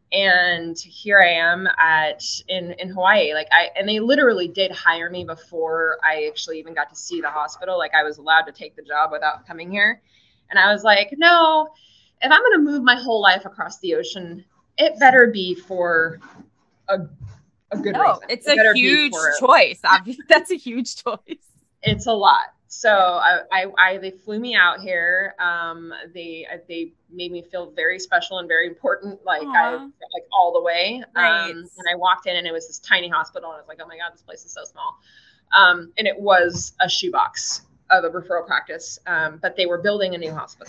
And here I am at in, in Hawaii. Like I and they literally did hire me before I actually even got to see the hospital. Like I was allowed to take the job without coming here. And I was like, no, if I'm gonna move my whole life across the ocean, it better be for a a good No, reason. it's It a better be huge for- choice. Obviously, that's a huge choice. It's a lot. So I, I, I, they flew me out here. Um, they, they made me feel very special and very important. Like Aw. I, like all the way. Right. Um, and I walked in, and it was this tiny hospital, and I was like, oh my God, this place is so small. Um, and it was a shoebox of a referral practice. Um, but they were building a new hospital.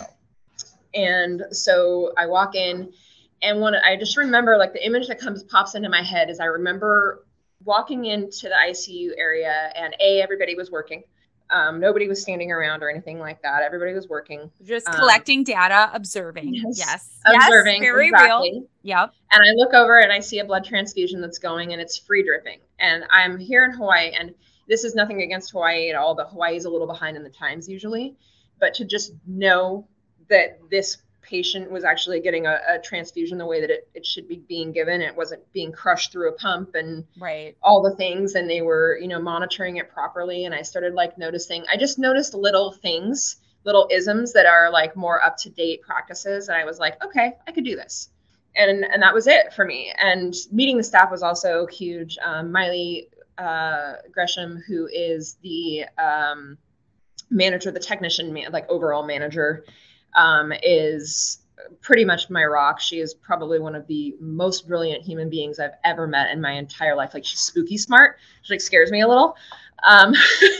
And so I walk in, and when I just remember, like the image that comes pops into my head is I remember walking into the I C U area, and A, everybody was working. Um, nobody was standing around or anything like that. Everybody was working. Just Um, collecting data, observing. yes, Yes. observing, Yes, very exactly. real. Yep. And I look over and I see a blood transfusion that's going, and it's free dripping. And I'm here in Hawaii, and this is nothing against Hawaii at all, but Hawaii is a little behind in the times usually. But to just know that this patient was actually getting a, a transfusion the way that it, it should be being given, it wasn't being crushed through a pump and Right. all the things, and they were, you know, monitoring it properly. And I started like noticing, I just noticed little things, little isms that are like more up to date practices. And I was like, okay, I could do this. And, and that was it for me. And meeting the staff was also huge. Um, Miley uh, Gresham, who is the, um, manager, the technician, like overall manager, um, is pretty much my rock. She is probably one of the most brilliant human beings I've ever met in my entire life. Like, she's spooky smart. She like scares me a little. Um,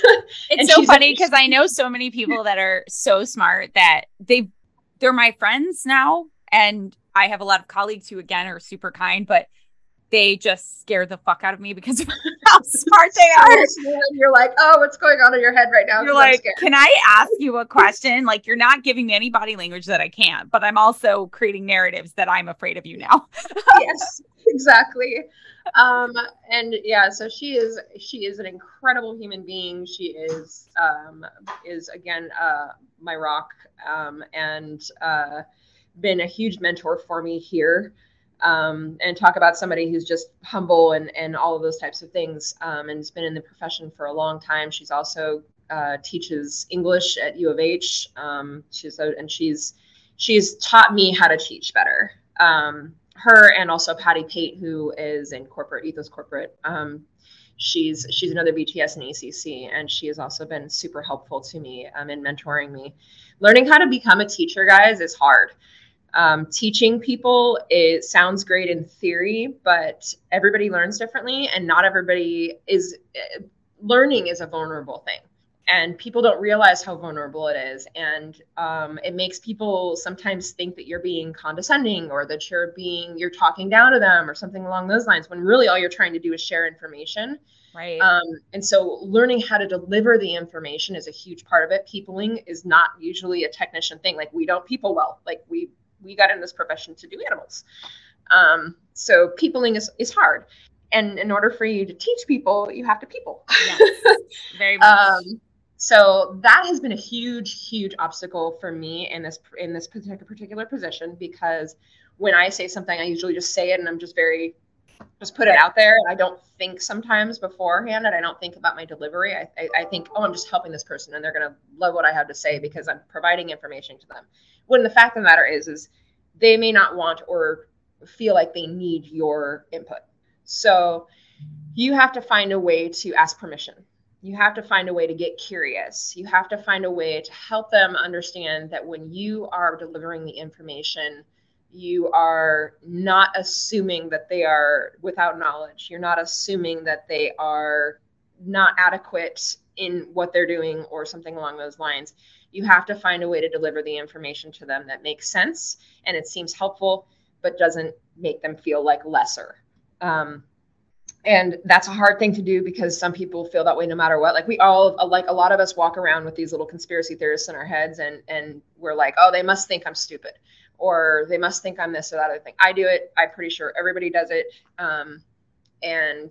it's so funny because I know so many people that are so smart that they they're my friends now, and I have a lot of colleagues who again are super kind, but they just scare the fuck out of me because of how smart they are. You're like, oh, what's going on in your head right now? You're like, can I ask you a question? Like, you're not giving me any body language that I can't, but I'm also creating narratives that I'm afraid of you now. Yes, exactly. Um, and yeah, so she is, she is an incredible human being. She is, um, is again, uh, my rock, um, and, uh, been a huge mentor for me here. Um, and talk about somebody who's just humble and, and all of those types of things. Um, and has been in the profession for a long time. She's also, uh, teaches English at U of H. Um, she's, a, and she's, she's taught me how to teach better. Um, her and also Patty Pate, who is in corporate, Ethos Corporate. Um, she's she's another B T S and A C C, and she has also been super helpful to me um, in mentoring me. Learning how to become a teacher, guys, is hard. Um, teaching people, it sounds great in theory, but everybody learns differently, and not everybody is, learning is a vulnerable thing. And people don't realize how vulnerable it is. And um, it makes people sometimes think that you're being condescending, or that you're being, you're talking down to them or something along those lines, when really all you're trying to do is share information. Right. Um, and so learning how to deliver the information is a huge part of it. Peopling is not usually a technician thing. Like, we don't people well, like we, we got in this profession to do animals. Um, so peopling is, is hard. And in order for you to teach people, you have to people. Yes, very much. um, So that has been a huge, huge obstacle for me in this in this particular position, because when I say something, I usually just say it, and I'm just very, just put it out there. I don't think sometimes beforehand, and I don't think about my delivery. I, I, I think, oh, I'm just helping this person, and they're going to love what I have to say because I'm providing information to them. When the fact of the matter is, is they may not want or feel like they need your input. So you have to find a way to ask permission. You have to find a way to get curious. You have to find a way to help them understand that when you are delivering the information, you are not assuming that they are without knowledge. You're not assuming that they are not adequate in what they're doing or something along those lines. You have to find a way to deliver the information to them that makes sense and it seems helpful, but doesn't make them feel like lesser. Um, And that's a hard thing to do, because some people feel that way no matter what. Like, we all, like a lot of us walk around with these little conspiracy theorists in our heads, and, and we're like, oh, they must think I'm stupid, or they must think I'm this or that other thing. I do it. I'm pretty sure everybody does it. Um, and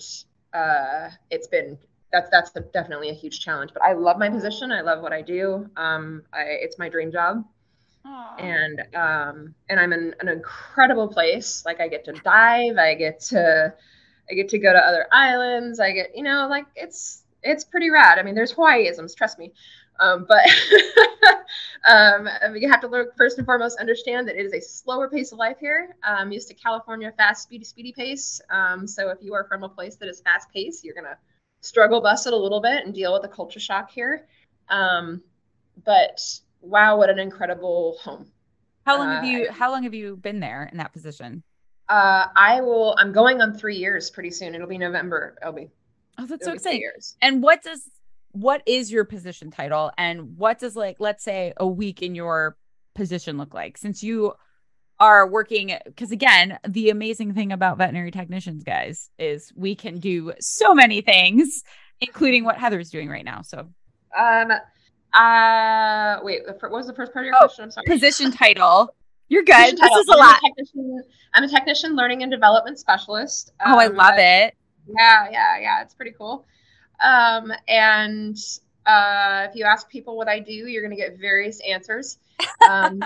uh, it's been, that's, that's a, definitely a huge challenge, but I love my position. I love what I do. Um, I, it's my dream job. Aww. And, um, and I'm in an incredible place. Like, I get to dive, I get to, I get to go to other islands. I get, you know, like, it's, it's pretty rad. I mean, there's Hawaii-isms, trust me. Um, but um, you have to learn, first and foremost, understand that it is a slower pace of life here. I'm used to California fast, speedy, speedy pace. Um, so if you are from a place that is fast paced, you're going to struggle bus it a little bit and deal with the culture shock here. Um, but wow, what an incredible home. How long have you, uh, how long have you been there in that position? Uh, I will, I'm going on three years pretty soon. It'll be November. It'll be. Oh, that's so exciting. And what does, what is your position title, and what does, like, let's say a week in your position look like, since you are working? Because again, the amazing thing about veterinary technicians, guys, is we can do so many things, including what Heather's doing right now. So, um, uh, wait, what was the first part of your oh, question? I'm sorry. Position title. You're good. This is a I'm lot. A technician, I'm a technician learning and development specialist. Um, oh, I love I, it. Yeah, yeah, yeah. It's pretty cool. Um, and uh, if you ask people what I do, you're going to get various answers. Um,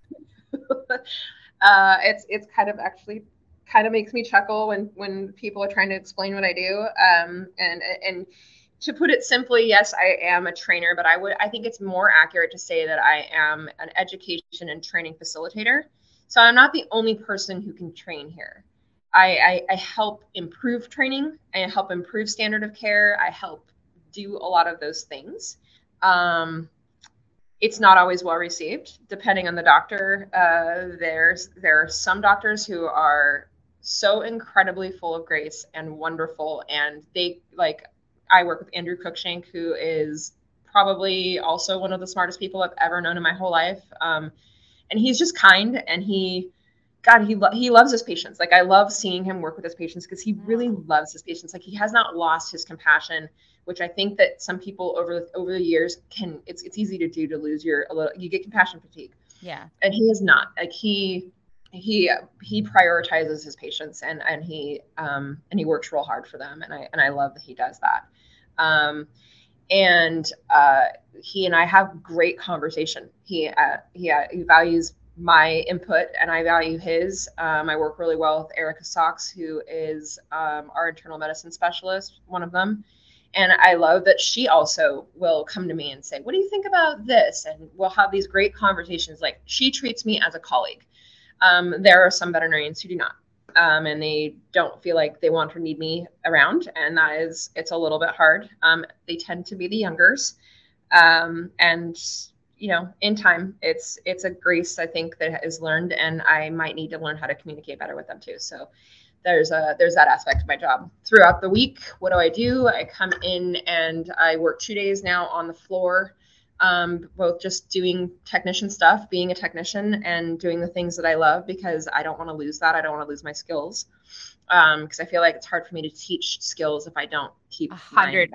uh, it's it's kind of actually kind of makes me chuckle when when people are trying to explain what I do. Um, and and to put it simply, yes, I am a trainer, but I would, I think it's more accurate to say that I am an education and training facilitator. So I'm not the only person who can train here. I, I, I help improve training. I help improve standard of care. I help do a lot of those things. Um, it's not always well received, depending on the doctor. Uh, there's there are some doctors who are so incredibly full of grace and wonderful, and they like. I work with Andrew Cruikshank, who is probably also one of the smartest people I've ever known in my whole life. Um, and he's just kind, and he, God, he lo- he loves his patients. Like I love seeing him work with his patients because he really loves his patients. Like he has not lost his compassion, which I think that some people over over the years can. It's it's easy to do, to lose your a little. You get compassion fatigue. Yeah. And he is not. Like he he he prioritizes his patients, and and he um and he works real hard for them, and I and I love that he does that. Um, and uh, he and I have great conversation. He uh, he, uh, he values my input, and I value his. Um, I work really well with Erica Sachs, who is um, our internal medicine specialist, one of them. And I love that she also will come to me and say, what do you think about this? And we'll have these great conversations. Like she treats me as a colleague. Um, there are some veterinarians who do not. Um, and they don't feel like they want or need me around. And that is, it's a little bit hard. Um, they tend to be the youngers. Um, and, you know, in time, it's, it's a grace, I think, that is learned, and I might need to learn how to communicate better with them too. So there's a, there's that aspect of my job. Throughout the week, what do I do? I come in and I work two days now on the floor. Um, both just doing technician stuff, being a technician, and doing the things that I love, because I don't want to lose that. I don't want to lose my skills. Um, because I feel like it's hard for me to teach skills if I don't keep A hundred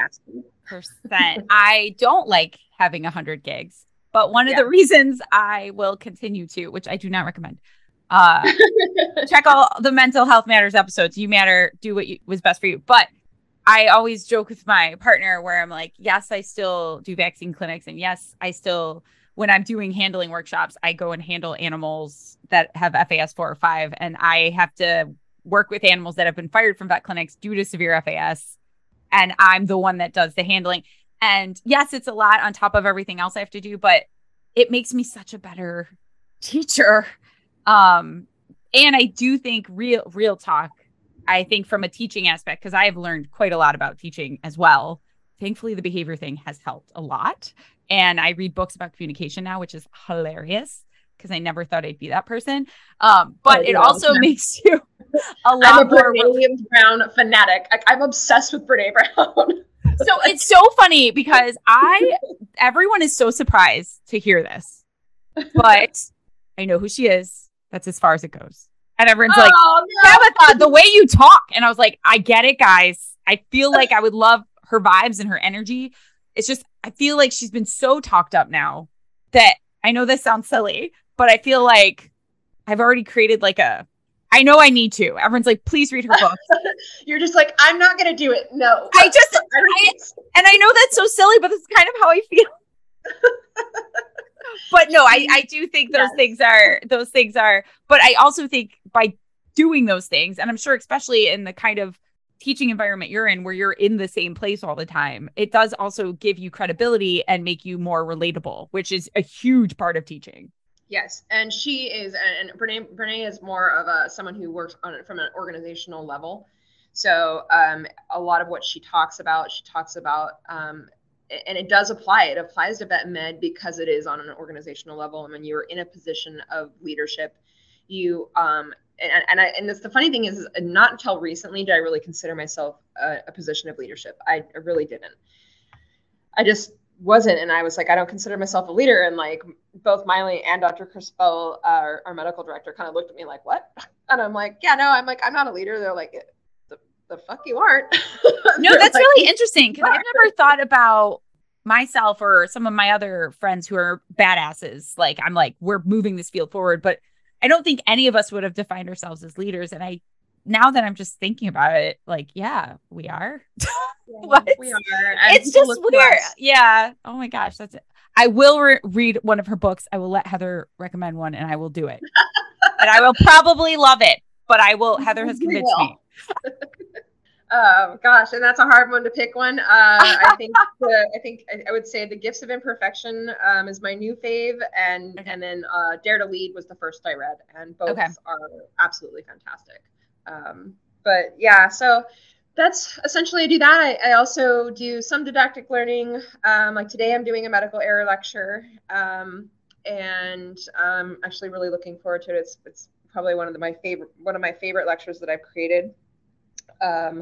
percent. I don't like having a hundred gigs, but one of yeah. the reasons I will continue to, which I do not recommend, uh, check all the Mental Health Matters episodes. You matter, do what you, was best for you. But I always joke with my partner where I'm like, yes, I still do vaccine clinics. And yes, I still, when I'm doing handling workshops, I go and handle animals that have F A S four or five. And I have to work with animals that have been fired from vet clinics due to severe F A S. And I'm the one that does the handling. And yes, it's a lot on top of everything else I have to do, but it makes me such a better teacher. Um, and I do think real, real talk, I think from a teaching aspect, because I have learned quite a lot about teaching as well. Thankfully, the behavior thing has helped a lot. And I read books about communication now, which is hilarious because I never thought I'd be that person. Um, but oh, it also yeah. makes you a lot I'm a more. Brene Brown fanatic. Like, I'm obsessed with Brene Brown. So it's so funny because I, everyone is so surprised to hear this, but I know who she is. That's as far as it goes. And everyone's oh, like, no. Tabitha, the way you talk. And I was like, I get it, guys. I feel like I would love her vibes and her energy. It's just, I feel like she's been so talked up now that I know this sounds silly, but I feel like I've already created like a, I know I need to. Everyone's like, please read her book. You're just like, I'm not going to do it. No. I just, I, and I know that's so silly, but that's kind of how I feel. But no, I, I do think those yes. things are, those things are, but I also think by doing those things, and I'm sure especially in the kind of teaching environment you're in, where you're in the same place all the time, it does also give you credibility and make you more relatable, which is a huge part of teaching. Yes. And she is, and Brene, Brene is more of a, someone who works on it from an organizational level. So um, a lot of what she talks about, she talks about, um, and it does apply. It applies to vet med because it is on an organizational level. And when you're in a position of leadership, you, um, and, and I, and this, the funny thing is, is not until recently did I really consider myself a, a position of leadership. I, I really didn't. I just wasn't. And I was like, I don't consider myself a leader. And like both Miley and Doctor Crispell, our, our medical director, kind of looked at me like, what? And I'm like, yeah, no, I'm like, I'm not a leader. They're like, the, the fuck you aren't. No, that's like, really interesting. Cause I've never thought about myself or some of my other friends who are badasses. Like, I'm like, we're moving this field forward, but I don't think any of us would have defined ourselves as leaders. And I, now that I'm just thinking about it, like, yeah, we are. Yeah, we are. And it's just weird. Yeah. Oh my gosh. That's it. I will re- read one of her books. I will let Heather recommend one and I will do it. And I will probably love it, but I will. Heather has convinced me. Oh gosh, and that's a hard one to pick one. Uh, I think the, I think I would say The Gifts of Imperfection um, is my new fave, and okay. and then uh, Dare to Lead was the first I read, and both okay. are absolutely fantastic. Um, but yeah, so that's essentially, I do that. I, I also do some didactic learning. Um, like today I'm doing a medical error lecture. Um, and I'm actually really looking forward to it. It's, it's probably one of the, my favorite, one of my favorite lectures that I've created. Um,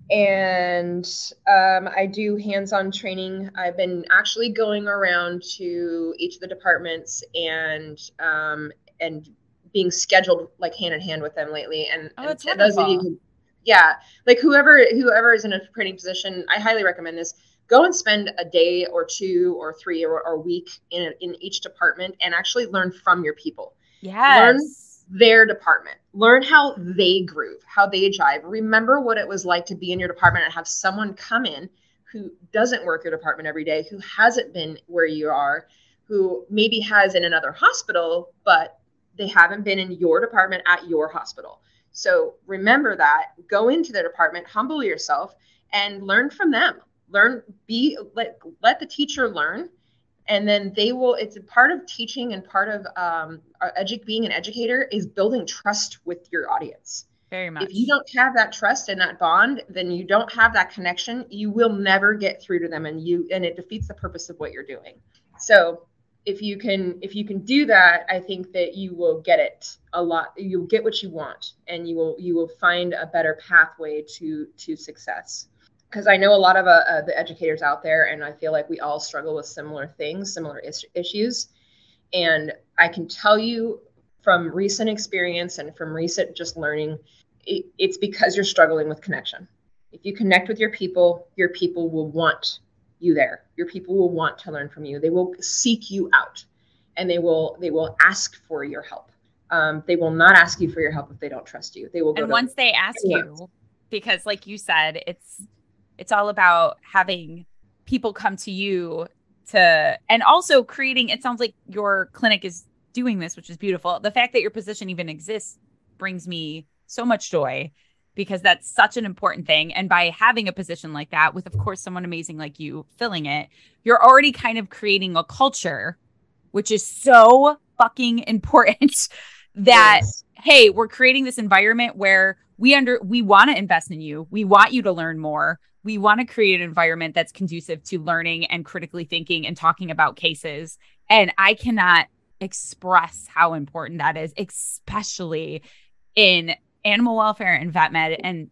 and um, I do hands-on training. I've been actually going around to each of the departments and um, and being scheduled like hand in hand with them lately. And, Oh, and that's those of you wonderful. who, yeah, like whoever whoever is in a training position, I highly recommend this. Go and spend a day or two or three or, or a week in in each department and actually learn from your people. Learn Yes. their department. Learn how they groove, how they jive. Remember what it was like to be in your department and have someone come in who doesn't work your department every day, who hasn't been where you are, who maybe has in another hospital, but they haven't been in your department at your hospital. So remember that. Go into their department, humble yourself, and learn from them. Learn, be let let the teacher learn, and then they will, it's a part of teaching and part of um, edu- being an educator is building trust with your audience. Very If you much. don't have that trust and that bond, then you don't have that connection, you will never get through to them, and you and it defeats the purpose of what you're doing. So if you can if you can do that, I think that you will get it a lot. You'll get what you want, and you will you will find a better pathway to to success. Because I know a lot of uh, uh, the educators out there, and I feel like we all struggle with similar things, similar is- issues. And I can tell you from recent experience and from recent just learning, it, it's because you're struggling with connection. If you connect with your people, your people will want you there. Your people will want to learn from you. They will seek you out, and they will they will ask for your help. Um, they will not ask you for your help if they don't trust you. They will go And to once they ask anyone else. you, because like you said, it's it's all about having people come to you to, and also creating, it sounds like your clinic is doing this, which is beautiful. The fact that your position even exists brings me so much joy because that's such an important thing. And by having a position like that, with of course someone amazing like you filling it, you're already kind of creating a culture, which is so fucking important It that, is. hey, we're creating this environment where we under we want to invest in you. We want you to learn more. We want to create an environment that's conducive to learning and critically thinking and talking about cases. And I cannot express how important that is, especially in animal welfare and vet med. And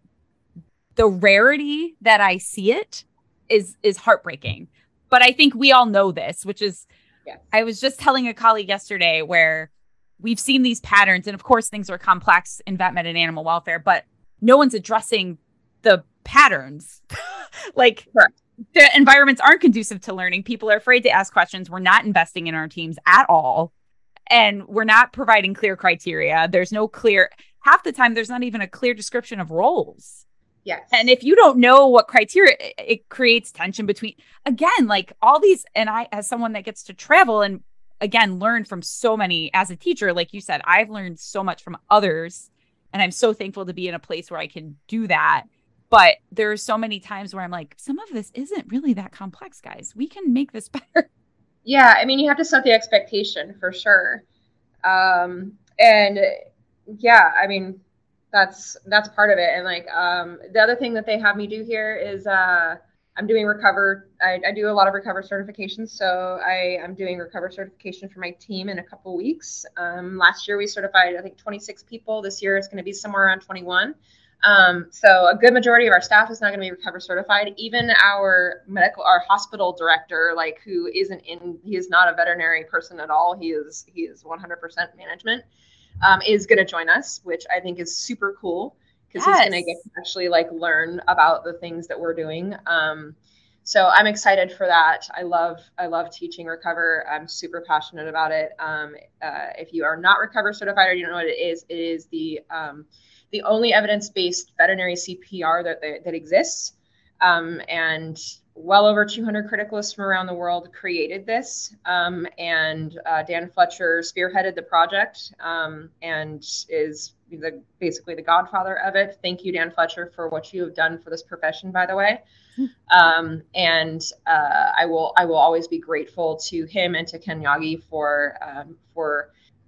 the rarity that I see it is is heartbreaking. But I think we all know this, which is, Yes. I was just telling a colleague yesterday where we've seen these patterns, and of course things are complex in vet med and animal welfare, but no one's addressing the patterns. Like Correct. the environments aren't conducive to learning. People are afraid to ask questions. We're not investing in our teams at all. And we're not providing clear criteria. There's no clear, half the time, there's not even a clear description of roles. Yes. And if you don't know what criteria, it, it creates tension between, again, like all these, and I, as someone that gets to travel and again, learn from so many as a teacher, like you said, I've learned so much from others. And I'm so thankful to be in a place where I can do that. But there are so many times where I'm like, some of this isn't really that complex, guys. We can make this better. Yeah, I mean, you have to set the expectation for sure. Um, and yeah, I mean, that's that's part of it. And like um, the other thing that they have me do here is uh, I'm doing recover. I, I do a lot of recover certifications, so I I'm doing recover certification for my team in a couple weeks. Um, last year we certified I think twenty-six people. This year it's going to be somewhere around twenty-one. Um, so a good majority of our staff is not going to be recover certified. Even our medical, our hospital director, like who isn't in, he is not a veterinary person at all. He is, he is one hundred percent management, um, is going to join us, which I think is super cool because he's going to get Yes. to actually like learn about the things that we're doing. Um, so I'm excited for that. I love, I love teaching recover. I'm super passionate about it. Um, uh, if you are not recover certified or you don't know what it is, it is the, um, the only evidence-based veterinary C P R that, that, that exists. Um, and well over two hundred criticalists from around the world created this. Um, and uh, Dan Fletcher spearheaded the project um, and is the, basically the godfather of it. Thank you, Dan Fletcher, for what you have done for this profession, by the way. Um, and uh, I will I will always be grateful to him and to Ken Yagi for um, for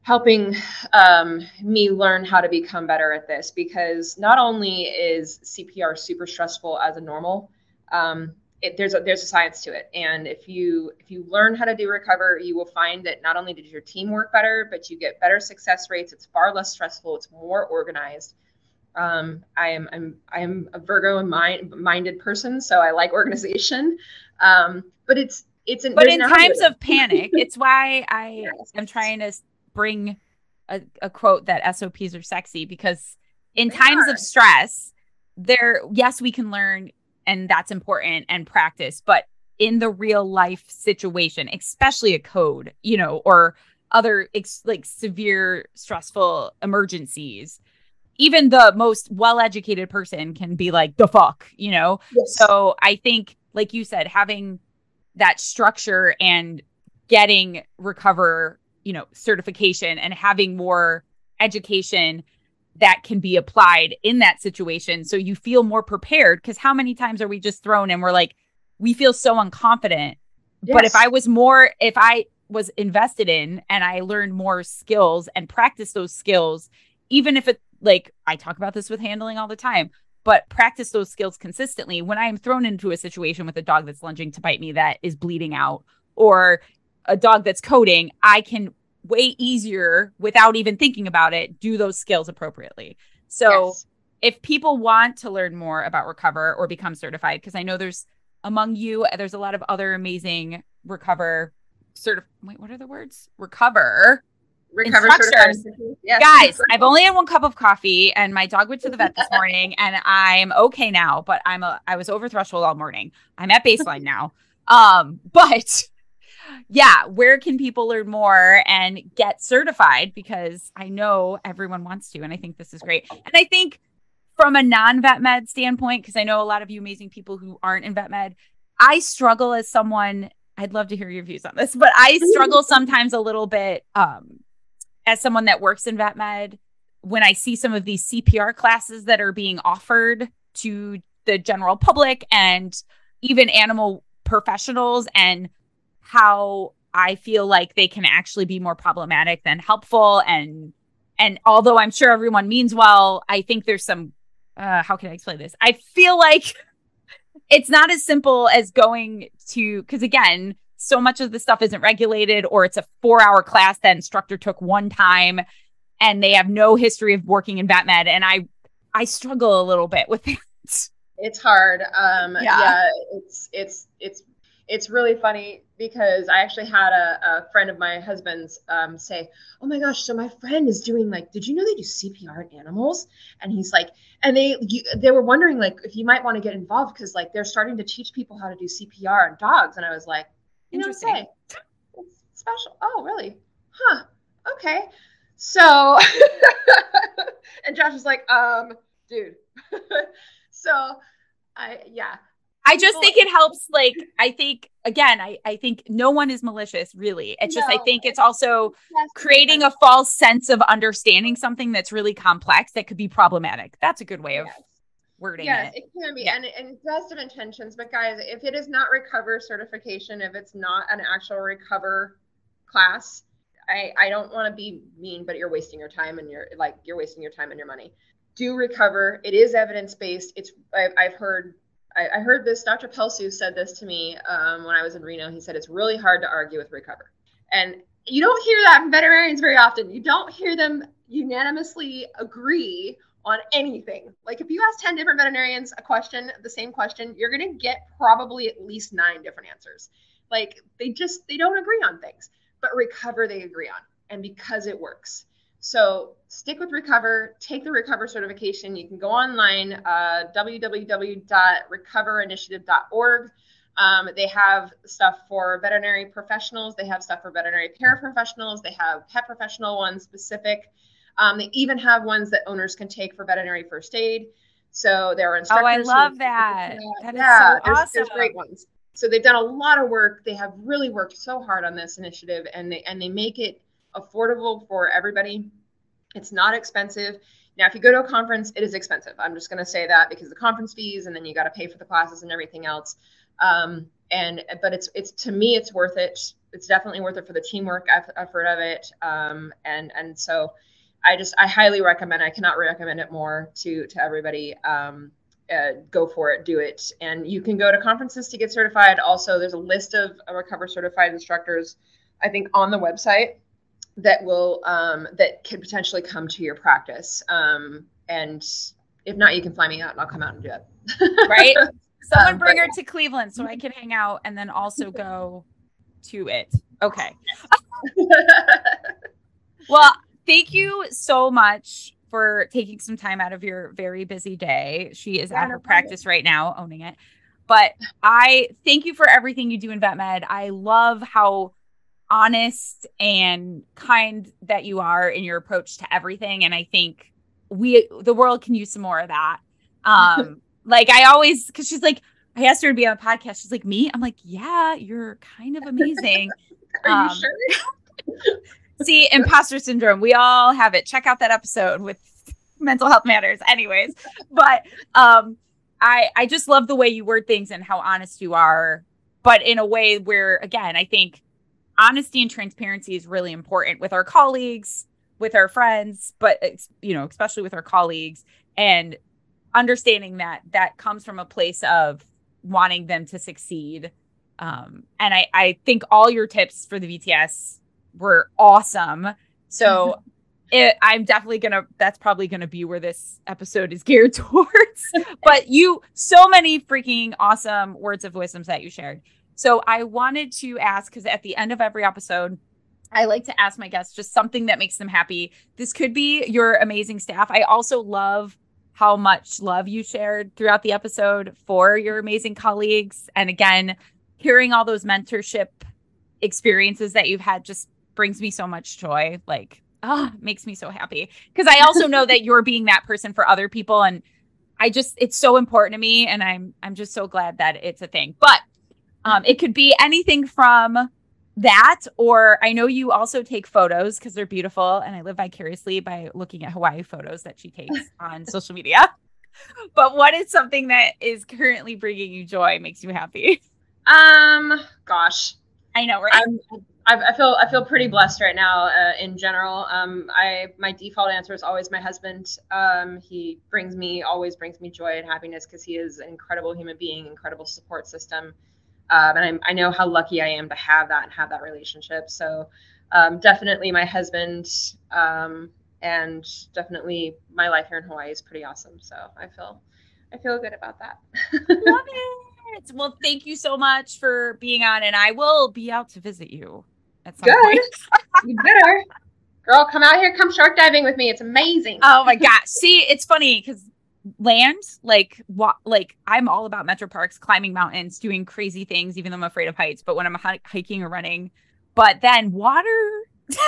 helping um, me learn how to become better at this, because not only is C P R super stressful as a normal, um, it, there's a, there's a science to it. And if you if you learn how to do recover, you will find that not only does your team work better, but you get better success rates. It's far less stressful. It's more organized. Um, I am I'm I'm a Virgo and mind, minded person, so I like organization. Um, but it's it's an, but in times of panic, it's why I yes. am trying to bring a, a quote that S O Ps are sexy, because in They times are. of stress, there, yes, we can learn, and that's important, and practice, but in the real life situation, especially a code, you know, or other ex- like severe stressful emergencies, even the most well-educated person can be like, the fuck, you know? Yes. So I think, like you said, having that structure and getting recover, you know, certification and having more education that can be applied in that situation, so you feel more prepared. Because how many times are we just thrown and we're like, we feel so unconfident. Yes. But if I was more, if I was invested in and I learned more skills and practice those skills, even if it, like, I talk about this with handling all the time, but practice those skills consistently. When I am thrown into a situation with a dog that's lunging to bite me that is bleeding out, or a dog that's coding, I can way easier, without even thinking about it, do those skills appropriately. So Yes. if people want to learn more about Recover or become certified, because I know there's among you, there's a lot of other amazing Recover certif- wait, what are the words? Recover Recover instructors. Yes. Guys, I've only had one cup of coffee and my dog went to the vet this morning and I'm okay now, but I'm a, I was over threshold all morning. I'm at baseline now. Um, but yeah, where can people learn more and get certified? Because I know everyone wants to, and I think this is great. And I think from a non-vet med standpoint, because I know a lot of you amazing people who aren't in vet med, I struggle as someone, I'd love to hear your views on this, but I struggle sometimes a little bit um, as someone that works in vet med, when I see some of these C P R classes that are being offered to the general public and even animal professionals, and how I feel like they can actually be more problematic than helpful. And, and although I'm sure everyone means well, I think there's some, uh, how can I explain this? I feel like it's not as simple as going to, because again, so much of the stuff isn't regulated, or it's a four hour class that instructor took one time and they have no history of working in vet med. And I, I struggle a little bit with it. It's hard. Um, Yeah. yeah, it's, it's, it's, it's really funny, because I actually had a, a friend of my husband's um, say, oh my gosh, so my friend is doing, like, did you know they do C P R on animals? And he's like, and they you, they were wondering, like, if you might want to get involved, because, like, they're starting to teach people how to do C P R on dogs. And I was like, you know, say, it's special. Oh, really? Huh. Okay. So, and Josh was like, um, dude. So I, yeah. I just think it helps. Like, I think, again, I, I think no one is malicious, really. It's just, No, I think it's also yes, creating yes. a false sense of understanding something that's really complex that could be problematic. That's a good way of Yes. wording Yes, it. it can be. Yeah. And, and it does have intentions. But guys, if it is not Recover certification, if it's not an actual Recover class, I, I don't want to be mean, but you're wasting your time, and you're like, you're wasting your time and your money. Do Recover. It is evidence-based. It's, I've, I've heard, I, I heard this, Doctor Pelsu said this to me um, when I was in Reno. He said, it's really hard to argue with Recover. And you don't hear that from veterinarians very often. You don't hear them unanimously agree on anything. Like, if you ask ten different veterinarians a question, the same question, you're going to get probably at least nine different answers. Like, they just, they don't agree on things, but Recover they agree on, and because it works. So stick with Recover, take the Recover certification. You can go online, uh, w w w dot recover initiative dot org. Um, they have stuff for veterinary professionals. They have stuff for veterinary paraprofessionals. They have pet professional ones specific. Um, they even have ones that owners can take for veterinary first aid. So there are instructors. Oh, I love that. That is yeah, so there's, awesome. there's great ones. So they've done a lot of work. They have really worked so hard on this initiative, and they and they make it affordable for everybody. It's not expensive. Now, if you go to a conference, it is expensive. I'm just going to say that, because the conference fees, and then you got to pay for the classes and everything else. Um, and but it's it's to me, it's worth it. it's definitely worth it for the teamwork effort of it. Um, and, and so I just, I highly recommend, I cannot recommend it more to, to everybody. Um, uh, go for it, do it. And you can go to conferences to get certified. Also, there's a list of Recover certified instructors, I think, on the website that will, um, that could potentially come to your practice. Um, and if not, you can fly me out and I'll come out and do it. Right. Someone um, bring but, her to Cleveland so I can hang out and then also go to it. Okay. Well, thank you so much for taking some time out of your very busy day. She is yeah, at her no practice problem. Right now, owning it. But I thank you for everything you do in vet med. I love how honest and kind that you are in your approach to everything. And I think we, the world can use some more of that. Um, like I always, cause she's like, I asked her to be on a podcast. She's like, me? I'm like, yeah, you're kind of amazing. Are um, you sure? See, imposter syndrome. We all have it. Check out that episode with Mental Health Matters. Anyways, but um, I I just love the way you word things and how honest you are, but in a way where, again, I think honesty and transparency is really important with our colleagues, with our friends, but, you know, especially with our colleagues, and understanding that that comes from a place of wanting them to succeed. Um, and I, I think all your tips for the V T S were awesome. So it, I'm definitely going to, that's probably going to be where this episode is geared towards, but you, so many freaking awesome words of wisdom that you shared. So I wanted to ask, because at the end of every episode, I like to ask my guests just something that makes them happy. This could be your amazing staff. I also love how much love you shared throughout the episode for your amazing colleagues. And again, hearing all those mentorship experiences that you've had just brings me so much joy. Like, oh, makes me so happy. Because I also know that you're being that person for other people. And I just, it's so important to me. And I'm, I'm just so glad that it's a thing. But um, it could be anything from that, or I know you also take photos because they're beautiful. And I live vicariously by looking at Hawaii photos that she takes on social media. But what is something that is currently bringing you joy, makes you happy? Um, gosh, I know, right? I'm, I, I feel I feel pretty blessed right now. Uh, in general, um, I my default answer is always my husband. Um, he brings me always brings me joy and happiness because he is an incredible human being, incredible support system, um, and I'm, I know how lucky I am to have that and have that relationship. So, um, definitely my husband, um, and definitely my life here in Hawaii is pretty awesome. So I feel I feel good about that. Love it. Well, thank you so much for being on, and I will be out to visit you at some Good. point. You better. Girl, come out here, come shark diving with me. It's amazing. Oh my gosh. See, it's funny because land, like, wa- like I'm all about metro parks, climbing mountains, doing crazy things, even though I'm afraid of heights, but when I'm h- hiking or running, but then water,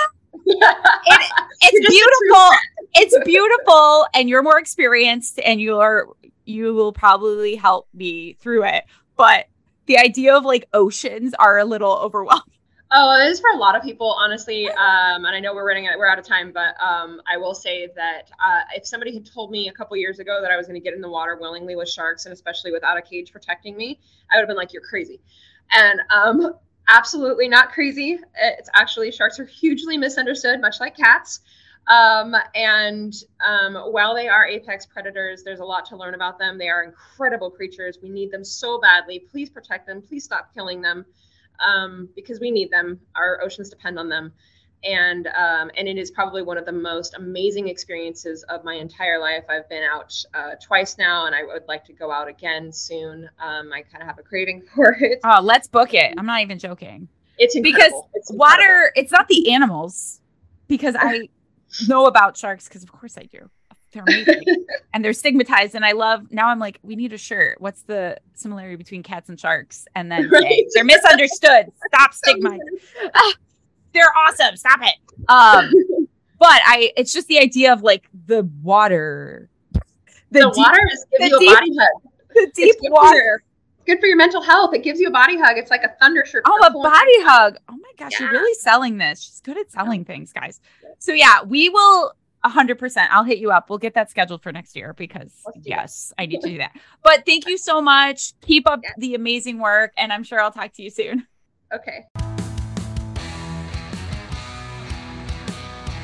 it, it's beautiful. It's beautiful. And you're more experienced and you're, you will probably help me through it. But the idea of like oceans are a little overwhelming. Oh, it is for a lot of people, honestly. Um, and I know we're running, we're out of time, but um, I will say that uh, if somebody had told me a couple years ago that I was going to get in the water willingly with sharks, and especially without a cage protecting me, I would have been like, you're crazy. And um, absolutely not crazy. It's actually, sharks are hugely misunderstood, much like cats. Um, and um, while they are apex predators, there's a lot to learn about them. They are incredible creatures. We need them so badly. Please protect them. Please stop killing them. Um, because we need them. Our oceans depend on them. And um, and it is probably one of the most amazing experiences of my entire life. I've been out uh, twice now, and I would like to go out again soon. Um, I kind of have a craving for it. Oh, let's book it. I'm not even joking. It's incredible. Because it's incredible. Water, it's not the animals, because I know about sharks, because of course I do. They're amazing. And they're stigmatized. And I love, now I'm like, we need a shirt. What's the similarity between cats and sharks? And then right. say, they're misunderstood. Stop stigmatizing. Ah, they're awesome. Stop it. Um, but I, it's just the idea of like the water. The, the deep, water is gives you a deep, body hug. The deep it's water. It's good for your mental health. It gives you a body hug. It's like a thunder shirt. Oh, a body hug. Oh my gosh. Yeah. You're really selling this. She's good at selling things, guys. So yeah, we will one hundred percent. I'll hit you up. We'll get that scheduled for next year because yes, I need to do that. But thank you so much. Keep up yes. the amazing work. And I'm sure I'll talk to you soon. Okay.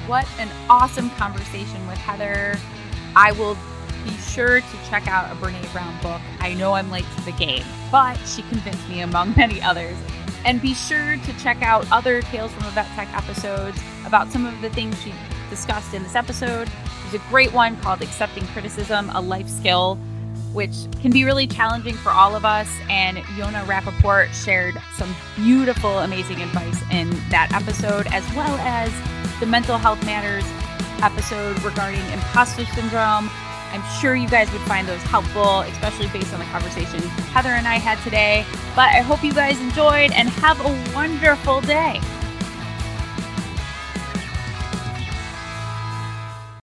What an awesome conversation with Heather. I will be sure to check out a Brene Brown book. I know I'm late to the game, but she convinced me among many others. And be sure to check out other Tales from a Vet Tech episodes about some of the things she discussed in this episode. There's a great one called Accepting Criticism, a Life Skill, which can be really challenging for all of us. And Yona Rappaport shared some beautiful, amazing advice in that episode, as well as the Mental Health Matters episode regarding imposter syndrome. I'm sure you guys would find those helpful, especially based on the conversation Heather and I had today. But I hope you guys enjoyed and have a wonderful day.